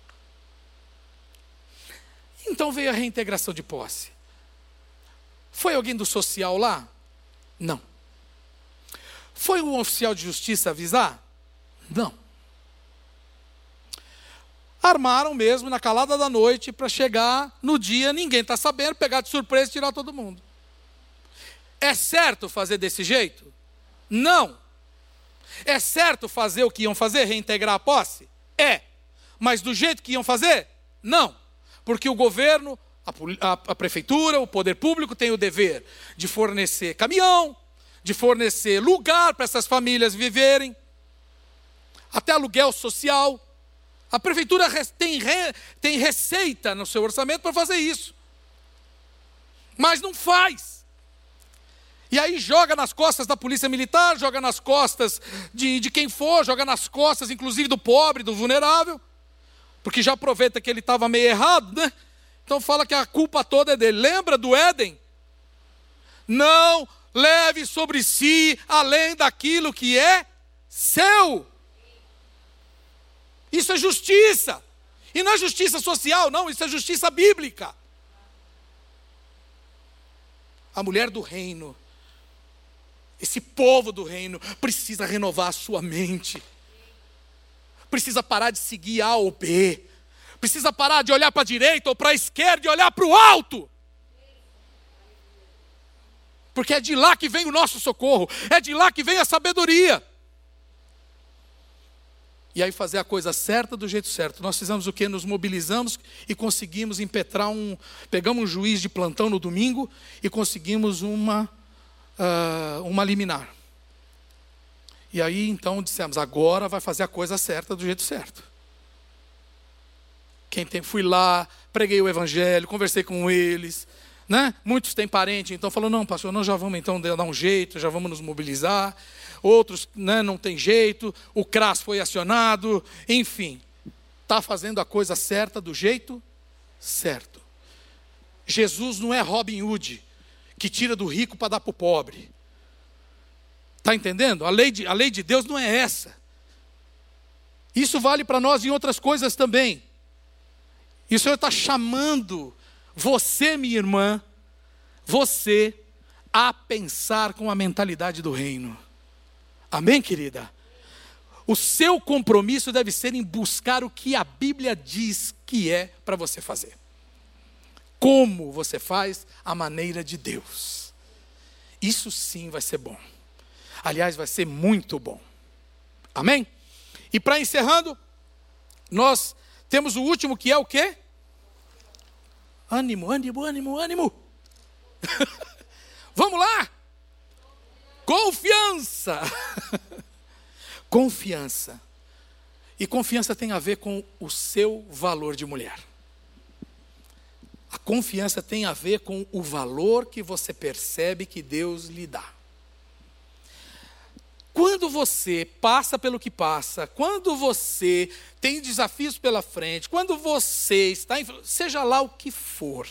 S1: Então veio a reintegração de posse. Foi alguém do social lá? Não. Foi um oficial de justiça avisar? Não. Armaram mesmo na calada da noite para chegar no dia, ninguém está sabendo, pegar de surpresa e tirar todo mundo. É certo fazer desse jeito? Não. É certo fazer o que iam fazer, reintegrar a posse? É. Mas do jeito que iam fazer? Não. Porque o governo, a, a, a prefeitura, o poder público tem o dever de fornecer caminhão, de fornecer lugar para essas famílias viverem, até aluguel social. A prefeitura tem, tem receita no seu orçamento para fazer isso. Mas não faz. E aí joga nas costas da polícia militar, joga nas costas de, de quem for, joga nas costas inclusive do pobre, do vulnerável, porque já aproveita que ele estava meio errado, né? Então fala que a culpa toda é dele. Lembra do Éden? Não leve sobre si além daquilo que é seu. Isso é justiça. E não é justiça social, não, isso é justiça bíblica. A mulher do reino, esse povo do reino, precisa renovar a sua mente. Precisa parar de seguir A ou B. Precisa parar de olhar para a direita ou para a esquerda e olhar para o alto. Porque é de lá que vem o nosso socorro. É de lá que vem a sabedoria. E aí fazer a coisa certa do jeito certo. Nós fizemos o quê? Nos mobilizamos e conseguimos impetrar um... Pegamos um juiz de plantão no domingo e conseguimos uma, uh, uma liminar. E aí então dissemos, agora vai fazer a coisa certa do jeito certo. Quem tem, fui lá, preguei o evangelho, conversei com eles, né? Muitos têm parente, então falou, não, pastor, nós já vamos então dar um jeito, já vamos nos mobilizar. Outros, né, não tem jeito, o C R A S foi acionado, enfim, está fazendo a coisa certa do jeito certo. Jesus não é Robin Hood, que tira do rico para dar para o pobre. Está entendendo? A lei, de, a lei de Deus não é essa. Isso vale para nós em outras coisas também. E o Senhor está chamando você, minha irmã, você, a pensar com a mentalidade do reino. Amém, querida? O seu compromisso deve ser em buscar o que a Bíblia diz que é para você fazer. Como você faz a maneira de Deus. Isso sim vai ser bom. Aliás, vai ser muito bom. Amém? E para encerrando, nós temos o último que é o quê? Ânimo, ânimo, ânimo, ânimo. Vamos lá. Confiança. Confiança. E confiança tem a ver com o seu valor de mulher. A confiança tem a ver com o valor que você percebe que Deus lhe dá. Quando você passa pelo que passa, quando você tem desafios pela frente, quando você está, em, seja lá o que for,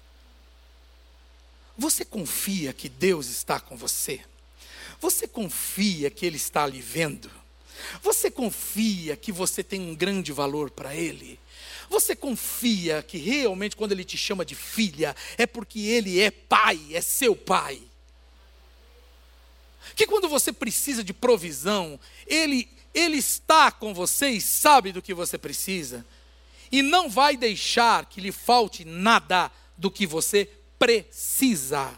S1: você confia que Deus está com você? Você confia que Ele está lhe vendo? Você confia que você tem um grande valor para Ele? Você confia que realmente quando Ele te chama de filha, é porque Ele é pai, é seu pai? Que quando você precisa de provisão, Ele, Ele está com você e sabe do que você precisa, e não vai deixar que lhe falte nada do que você precisa.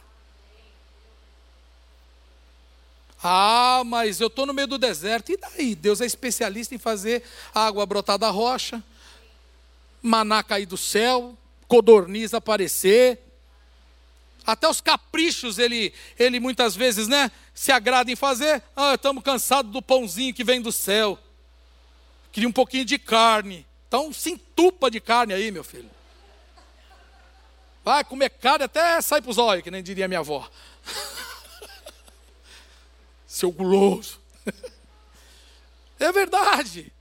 S1: Ah, mas eu estou no meio do deserto. E daí? Deus é especialista em fazer a água brotar da rocha, maná cair do céu, codorniz aparecer. Até os caprichos ele, ele muitas vezes, né, se agrada em fazer. Ah, estamos cansados do pãozinho que vem do céu. Queria um pouquinho de carne. Então se entupa de carne aí, meu filho. Vai comer carne até sair para os olhos, que nem diria minha avó. Seu guloso. É verdade.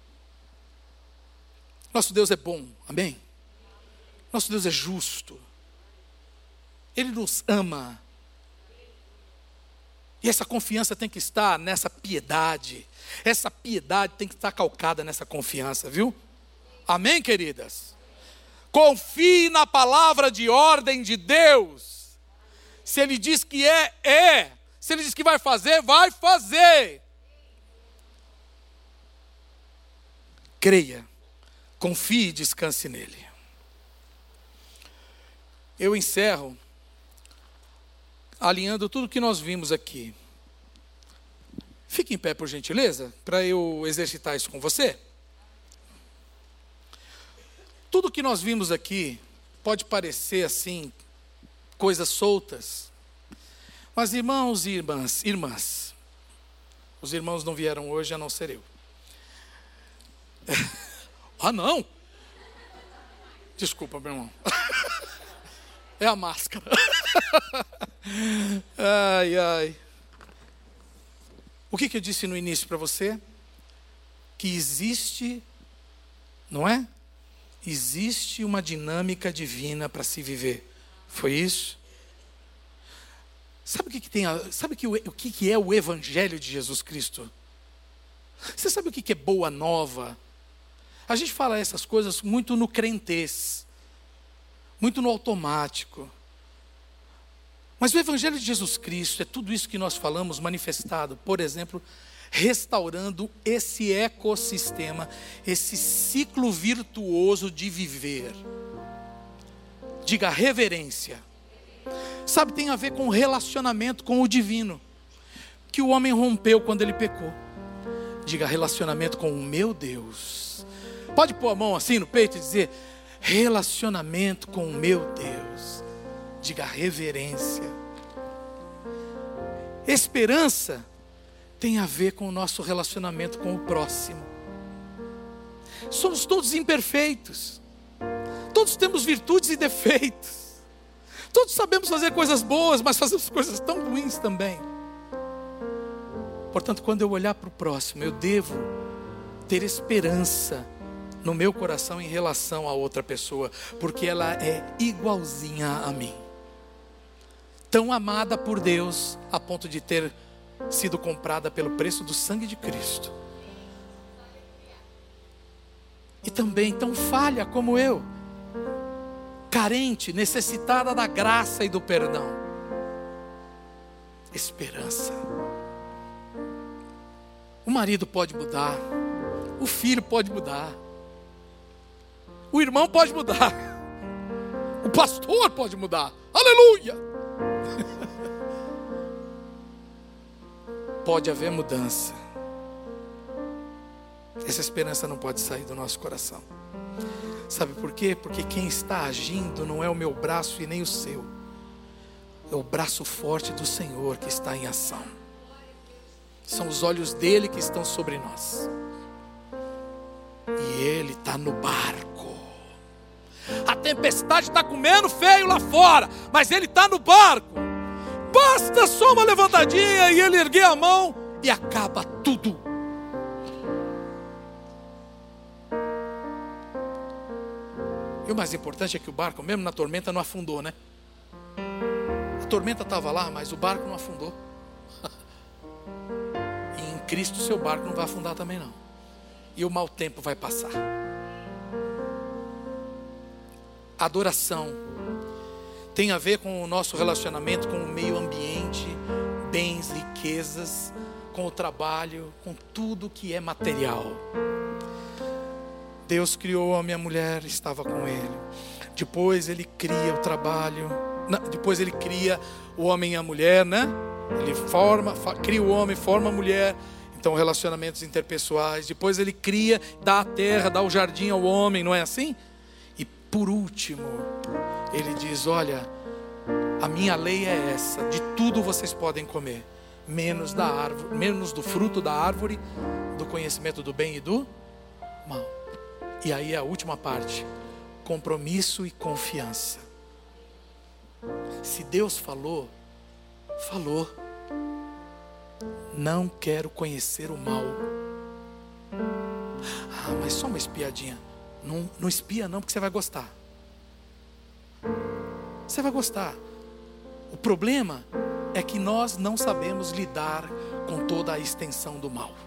S1: Nosso Deus é bom, amém? Nosso Deus é justo. Ele nos ama. E essa confiança tem que estar nessa piedade. Essa piedade tem que estar calcada nessa confiança, viu? Amém, queridas? Confie na palavra de ordem de Deus. Se Ele diz que é, é. Se Ele diz que vai fazer, vai fazer. Creia, confie e descanse nele. Eu encerro alinhando tudo que nós vimos aqui. Fique em pé, por gentileza, para eu exercitar isso com você. Tudo que nós vimos aqui pode parecer assim, coisas soltas. Mas irmãos e irmãs, irmãs, os irmãos não vieram hoje, a não ser eu. Ah, não? Desculpa, meu irmão. É a máscara. Ai, ai. O que, que eu disse no início para você? Que existe, não é? Existe uma dinâmica divina para se viver. Foi isso? Sabe o que, que tem? A, sabe que o, o que, que é o Evangelho de Jesus Cristo? Você sabe o que, que é boa nova? A gente fala essas coisas muito no crentez, muito no automático. Mas o Evangelho de Jesus Cristo é tudo isso que nós falamos manifestado, por exemplo, restaurando esse ecossistema, esse ciclo virtuoso de viver. Diga reverência. Sabe, tem a ver com o relacionamento com o divino, que o homem rompeu quando ele pecou. Diga relacionamento com o meu Deus. Pode pôr a mão assim no peito e dizer relacionamento com o meu Deus. Diga reverência. Esperança tem a ver com o nosso relacionamento com o próximo. Somos todos imperfeitos. Todos temos virtudes e defeitos. Todos sabemos fazer coisas boas, mas fazemos coisas tão ruins também. Portanto, quando eu olhar para o próximo, eu devo ter esperança no meu coração em relação a outra pessoa, porque ela é igualzinha a mim. Tão amada por Deus, a ponto de ter sido comprada pelo preço do sangue de Cristo. E também tão falha como eu, carente, necessitada da graça e do perdão. Esperança. O marido pode mudar, o filho pode mudar, o irmão pode mudar, o pastor pode mudar, aleluia! Pode haver mudança. Essa esperança não pode sair do nosso coração. Sabe por quê? Porque quem está agindo não é o meu braço e nem o seu. É o braço forte do Senhor que está em ação. São os olhos dele que estão sobre nós. E ele está no barco. A tempestade está comendo feio lá fora, mas ele está no barco. Basta só uma levantadinha e ele erguer a mão e acaba tudo. E o mais importante é que o barco, mesmo na tormenta, não afundou, né? A tormenta estava lá, mas o barco não afundou. E em Cristo seu barco não vai afundar também não. E o mau tempo vai passar. Adoração tem a ver com o nosso relacionamento com o meio ambiente, bens, riquezas, com o trabalho, com tudo que é material. Deus criou a minha mulher, estava com ele. Depois ele cria o trabalho, depois ele cria o homem e a mulher, né? Ele forma, cria o homem, forma a mulher, então relacionamentos interpessoais. Depois ele cria, dá a terra, dá o jardim ao homem, não é assim? E por último, ele diz, olha, a minha lei é essa, de tudo vocês podem comer, menos da árvore, menos do fruto da árvore, do conhecimento do bem e do mal. E aí a última parte, compromisso e confiança. Se Deus falou, falou. Não quero conhecer o mal. Ah, mas só uma espiadinha. Não, não espia não, porque você vai gostar. Você vai gostar. O problema é que nós não sabemos lidar com toda a extensão do mal.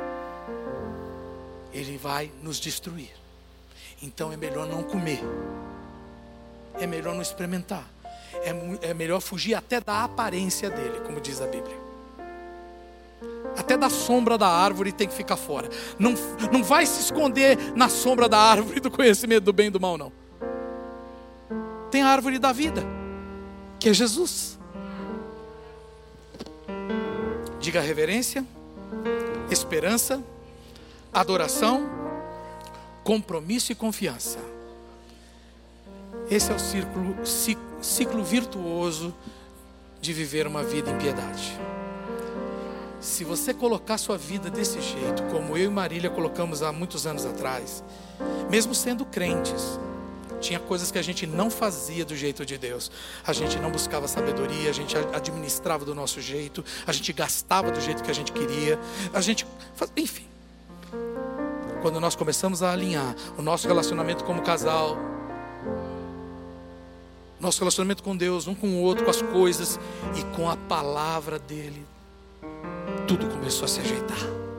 S1: Ele vai nos destruir. Então é melhor não comer. É melhor não experimentar. É, é melhor fugir até da aparência dele, como diz a Bíblia. Até da sombra da árvore tem que ficar fora. Não, não vai se esconder na sombra da árvore do conhecimento do bem e do mal, não. Tem a árvore da vida, que é Jesus. Diga reverência, esperança, adoração, compromisso e confiança. Esse é o círculo, ciclo virtuoso de viver uma vida em piedade. Se você colocar sua vida desse jeito, como eu e Marília colocamos há muitos anos atrás, mesmo sendo crentes, tinha coisas que a gente não fazia do jeito de Deus. A gente não buscava sabedoria, a gente administrava do nosso jeito, a gente gastava do jeito que a gente queria, a gente faz... enfim. Quando nós começamos a alinhar o nosso relacionamento como casal, nosso relacionamento com Deus, um com o outro, com as coisas e com a palavra dele, tudo começou a se ajeitar.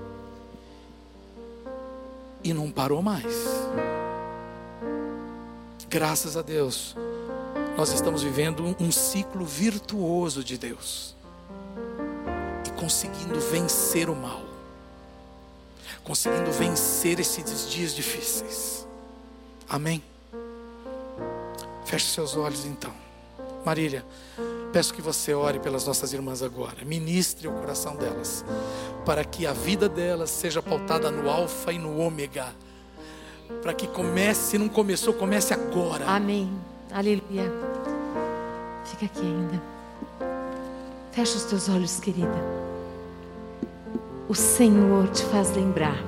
S1: E não parou mais. Graças a Deus, nós estamos vivendo um ciclo virtuoso de Deus. E conseguindo vencer o mal. Conseguindo vencer esses dias difíceis. Amém? Feche seus olhos então. Marília, peço que você ore pelas nossas irmãs agora. Ministre o coração delas, para que a vida delas seja pautada no alfa e no ômega. Para que comece, se não começou, comece agora.
S2: Amém, aleluia. Fica aqui ainda. Fecha os teus olhos, querida. O Senhor te faz lembrar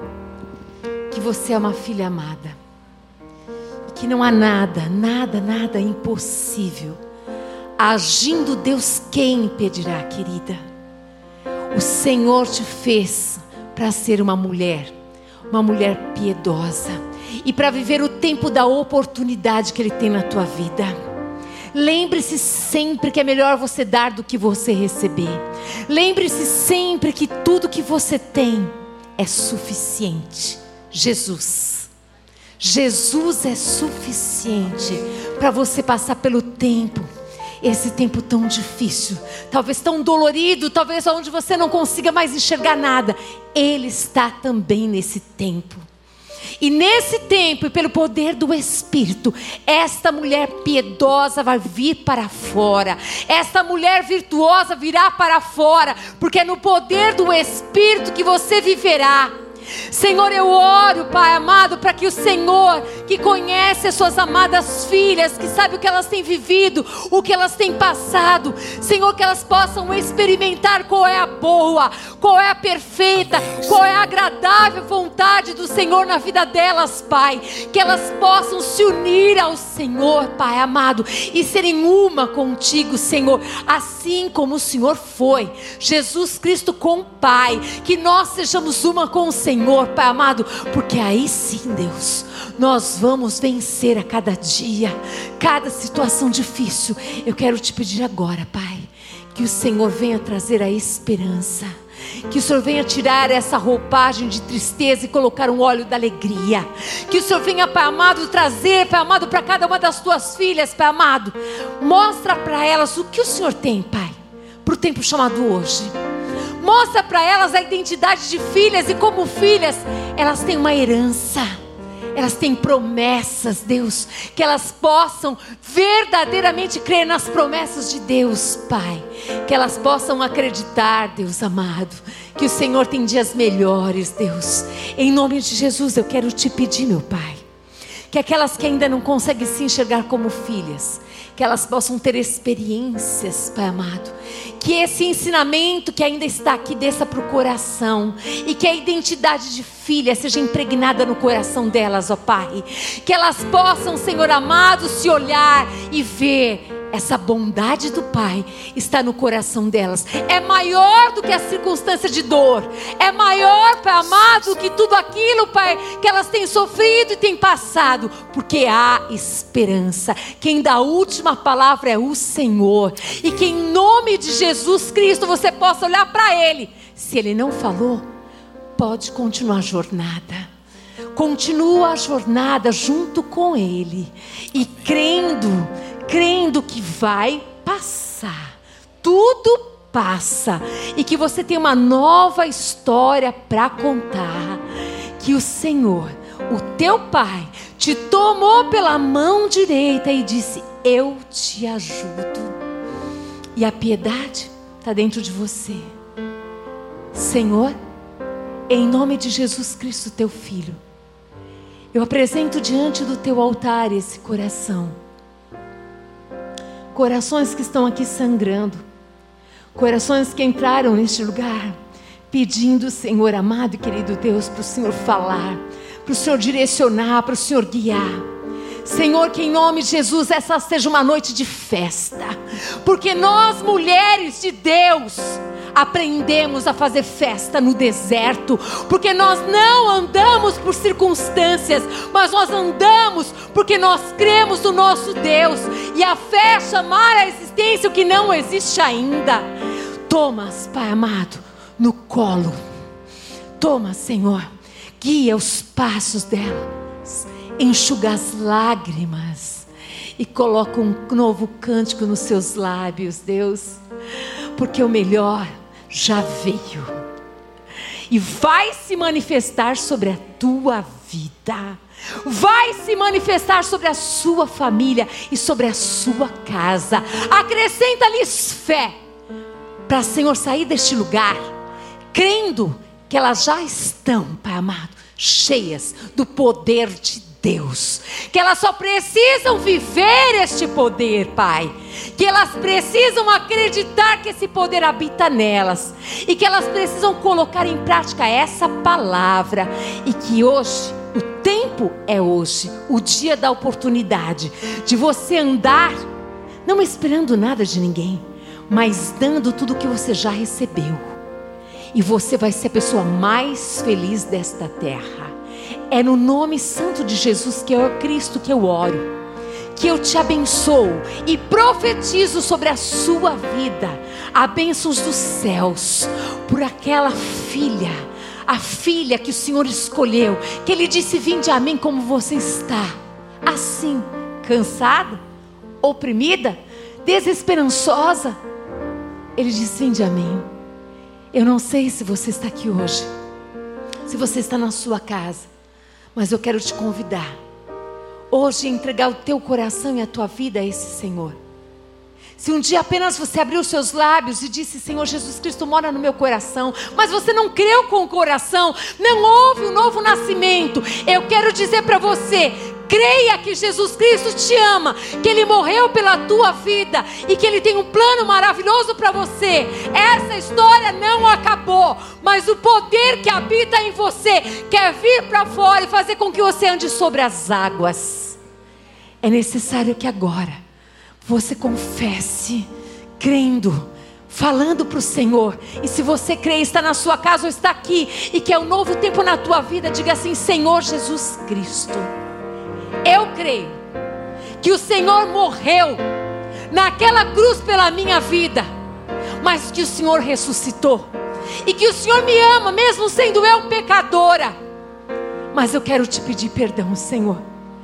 S2: que você é uma filha amada. Que não há nada, nada, nada impossível. Agindo Deus, quem impedirá, querida? O Senhor te fez para ser uma mulher, uma mulher piedosa, e para viver o tempo da oportunidade que Ele tem na tua vida. Lembre-se sempre que é melhor você dar do que você receber. Lembre-se sempre que tudo que você tem é suficiente. Jesus. Jesus é suficiente para você passar pelo tempo, esse tempo tão difícil, talvez tão dolorido, talvez onde você não consiga mais enxergar nada. Ele está também nesse tempo. E nesse tempo, e pelo poder do Espírito, esta mulher piedosa vai vir para fora. Esta mulher virtuosa virá para fora, porque é no poder do Espírito que você viverá. Senhor, eu oro, Pai amado, para que o Senhor, que conhece as suas amadas filhas, que sabe o que elas têm vivido, o que elas têm passado, Senhor, que elas possam experimentar qual é a boa, qual é a perfeita, qual é a agradável vontade do Senhor na vida delas, Pai. Que elas possam se unir ao Senhor, Pai amado, e serem uma contigo, Senhor, assim como o Senhor foi, Jesus Cristo com o Pai. Que nós sejamos uma com o Senhor, Senhor, Pai amado, porque aí sim, Deus, nós vamos vencer a cada dia, cada situação difícil. Eu quero te pedir agora, Pai, que o Senhor venha trazer a esperança, que o Senhor venha tirar essa roupagem de tristeza e colocar um óleo da alegria. Que o Senhor venha, Pai amado, trazer, Pai amado, para cada uma das tuas filhas, Pai amado, mostra para elas o que o Senhor tem, Pai, para o tempo chamado hoje. Mostra para elas a identidade de filhas, e como filhas, elas têm uma herança. elas têm promessas, Deus, que elas possam verdadeiramente crer nas promessas de Deus, Pai, que elas possam acreditar, Deus amado, que o Senhor tem dias melhores, Deus. Em nome de Jesus eu quero te pedir, meu Pai, que aquelas que ainda não conseguem se enxergar como filhas, que elas possam ter experiências, Pai amado, que esse ensinamento que ainda está aqui desça para o coração, e que a identidade de filha seja impregnada no coração delas, ó Pai, que elas possam, Senhor amado, se olhar e ver essa bondade do Pai está no coração delas. É maior do que a circunstância de dor. É maior, Pai amado, do que tudo aquilo, Pai, que elas têm sofrido e têm passado. Porque há esperança. Quem dá a última palavra é o Senhor. E que em nome de Jesus Cristo você possa olhar para Ele. Se Ele não falou, pode continuar a jornada. Continua a jornada junto com Ele. E crendo... crendo que vai passar, tudo passa, e que você tem uma nova história para contar, que o Senhor, o teu Pai, te tomou pela mão direita e disse: eu te ajudo, e a piedade está dentro de você. Senhor, em nome de Jesus Cristo, teu Filho, eu apresento diante do teu altar esse coração, corações que estão aqui sangrando, corações que entraram neste lugar pedindo, Senhor amado e querido Deus, para o Senhor falar, para o Senhor direcionar, para o Senhor guiar. Senhor, que em nome de Jesus essa seja uma noite de festa, porque nós, mulheres de Deus, aprendemos a fazer festa no deserto, porque nós não andamos por circunstâncias, mas nós andamos porque nós cremos no nosso Deus, e a fé é chamar a existência o que não existe ainda. Toma-as, Pai amado, no colo. Toma, Senhor, guia os passos delas, enxuga as lágrimas e coloca um novo cântico nos seus lábios, Deus, porque o melhor já veio e vai se manifestar sobre a tua vida, vai se manifestar sobre a sua família e sobre a sua casa. Acrescenta-lhes fé para, Senhor, sair deste lugar crendo que elas já estão, Pai amado, cheias do poder de Deus. Deus, que elas só precisam viver este poder, Pai, que elas precisam acreditar que esse poder habita nelas, e que elas precisam colocar em prática essa palavra, e que hoje, o tempo é hoje, o dia da oportunidade, de você andar, não esperando nada de ninguém, mas dando tudo que você já recebeu, e você vai ser a pessoa mais feliz desta terra. É no nome santo de Jesus, que é o Cristo, que eu oro, que eu te abençoo e profetizo sobre a sua vida a bênçãos dos céus por aquela filha, a filha que o Senhor escolheu, que Ele disse: vinde a mim como você está, assim, cansada, oprimida, desesperançosa. Ele disse: vinde a mim. Eu não sei se você está aqui hoje, se você está na sua casa, mas eu quero te convidar hoje a entregar o teu coração e a tua vida a esse Senhor. Se um dia apenas você abriu os seus lábios e disse: Senhor Jesus Cristo mora no meu coração, mas você não creu com o coração, não houve um novo nascimento, eu quero dizer para você: creia que Jesus Cristo te ama, que Ele morreu pela tua vida e que Ele tem um plano maravilhoso para você. Essa história não acabou, mas o poder que habita em você quer vir para fora e fazer com que você ande sobre as águas. É necessário que agora você confesse, crendo, falando para o Senhor. E se você crê, está na sua casa ou está aqui, e quer um novo tempo na tua vida, diga assim: Senhor Jesus Cristo, eu creio que o Senhor morreu naquela cruz pela minha vida, mas que o Senhor ressuscitou, e que o Senhor me ama mesmo sendo eu pecadora. Mas eu quero te pedir perdão, Senhor.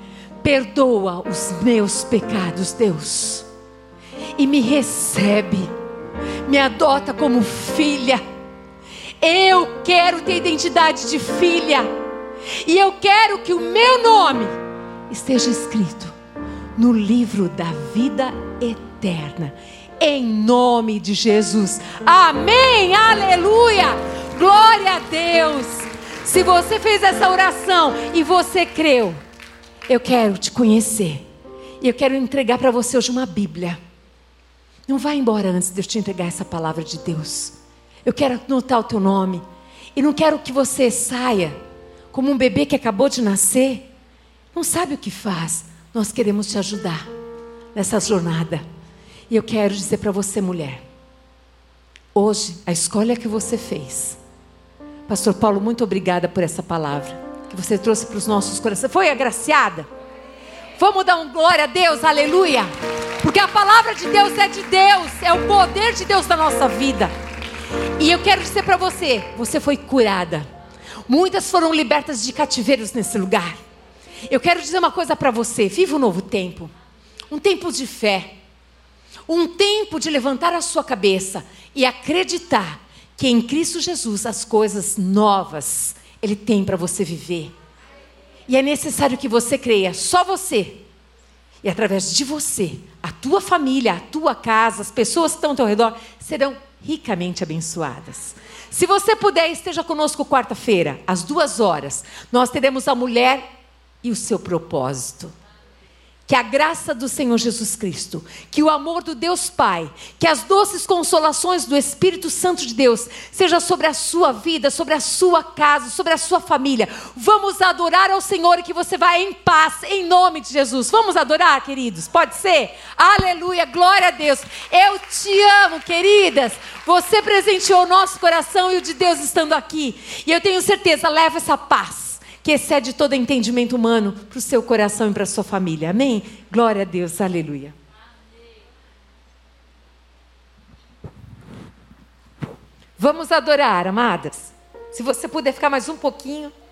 S2: Perdoa os meus pecados, Deus, e me recebe, me adota como filha. Eu quero ter identidade de filha. E eu quero que o meu nome esteja escrito no livro da vida eterna. Em nome de Jesus. Amém, aleluia, glória a Deus. Se você fez essa oração e você creu, eu quero te conhecer. E eu quero entregar para você hoje uma Bíblia. Não vá embora antes de eu te entregar essa palavra de Deus. Eu quero anotar o teu nome. E não quero que você saia como um bebê que acabou de nascer. Não sabe o que faz. Nós queremos te ajudar nessa jornada. E eu quero dizer para você, mulher, hoje a escolha que você fez, Pastor Paulo, muito obrigada por essa palavra que você trouxe para os nossos corações. Foi agraciada? Vamos dar um glória a Deus, aleluia, porque a palavra de Deus é de Deus, é o poder de Deus na nossa vida. E eu quero dizer para você, você foi curada. Muitas foram libertas de cativeiros nesse lugar. Eu quero dizer uma coisa para você, viva um novo tempo, um tempo de fé. Um tempo de levantar a sua cabeça e acreditar que em Cristo Jesus as coisas novas Ele tem para você viver. E é necessário que você creia, só você. E através de você, a tua família, a tua casa, as pessoas que estão ao teu redor serão ricamente abençoadas. Se você puder, esteja conosco quarta-feira, às duas horas. Nós teremos a mulher e o seu propósito. Que a graça do Senhor Jesus Cristo, que o amor do Deus Pai, que as doces consolações do Espírito Santo de Deus, seja sobre a sua vida, sobre a sua casa, sobre a sua família. Vamos adorar ao Senhor e que você vá em paz, em nome de Jesus. Vamos adorar, queridos? Pode ser? Aleluia, glória a Deus. Eu te amo, queridas. Você presenteou o nosso coração e o de Deus estando aqui. E eu tenho certeza, leva essa paz que excede todo entendimento humano para o seu coração e para a sua família. Amém? Glória a Deus, aleluia. Vamos adorar, amadas. Se você puder ficar mais um pouquinho.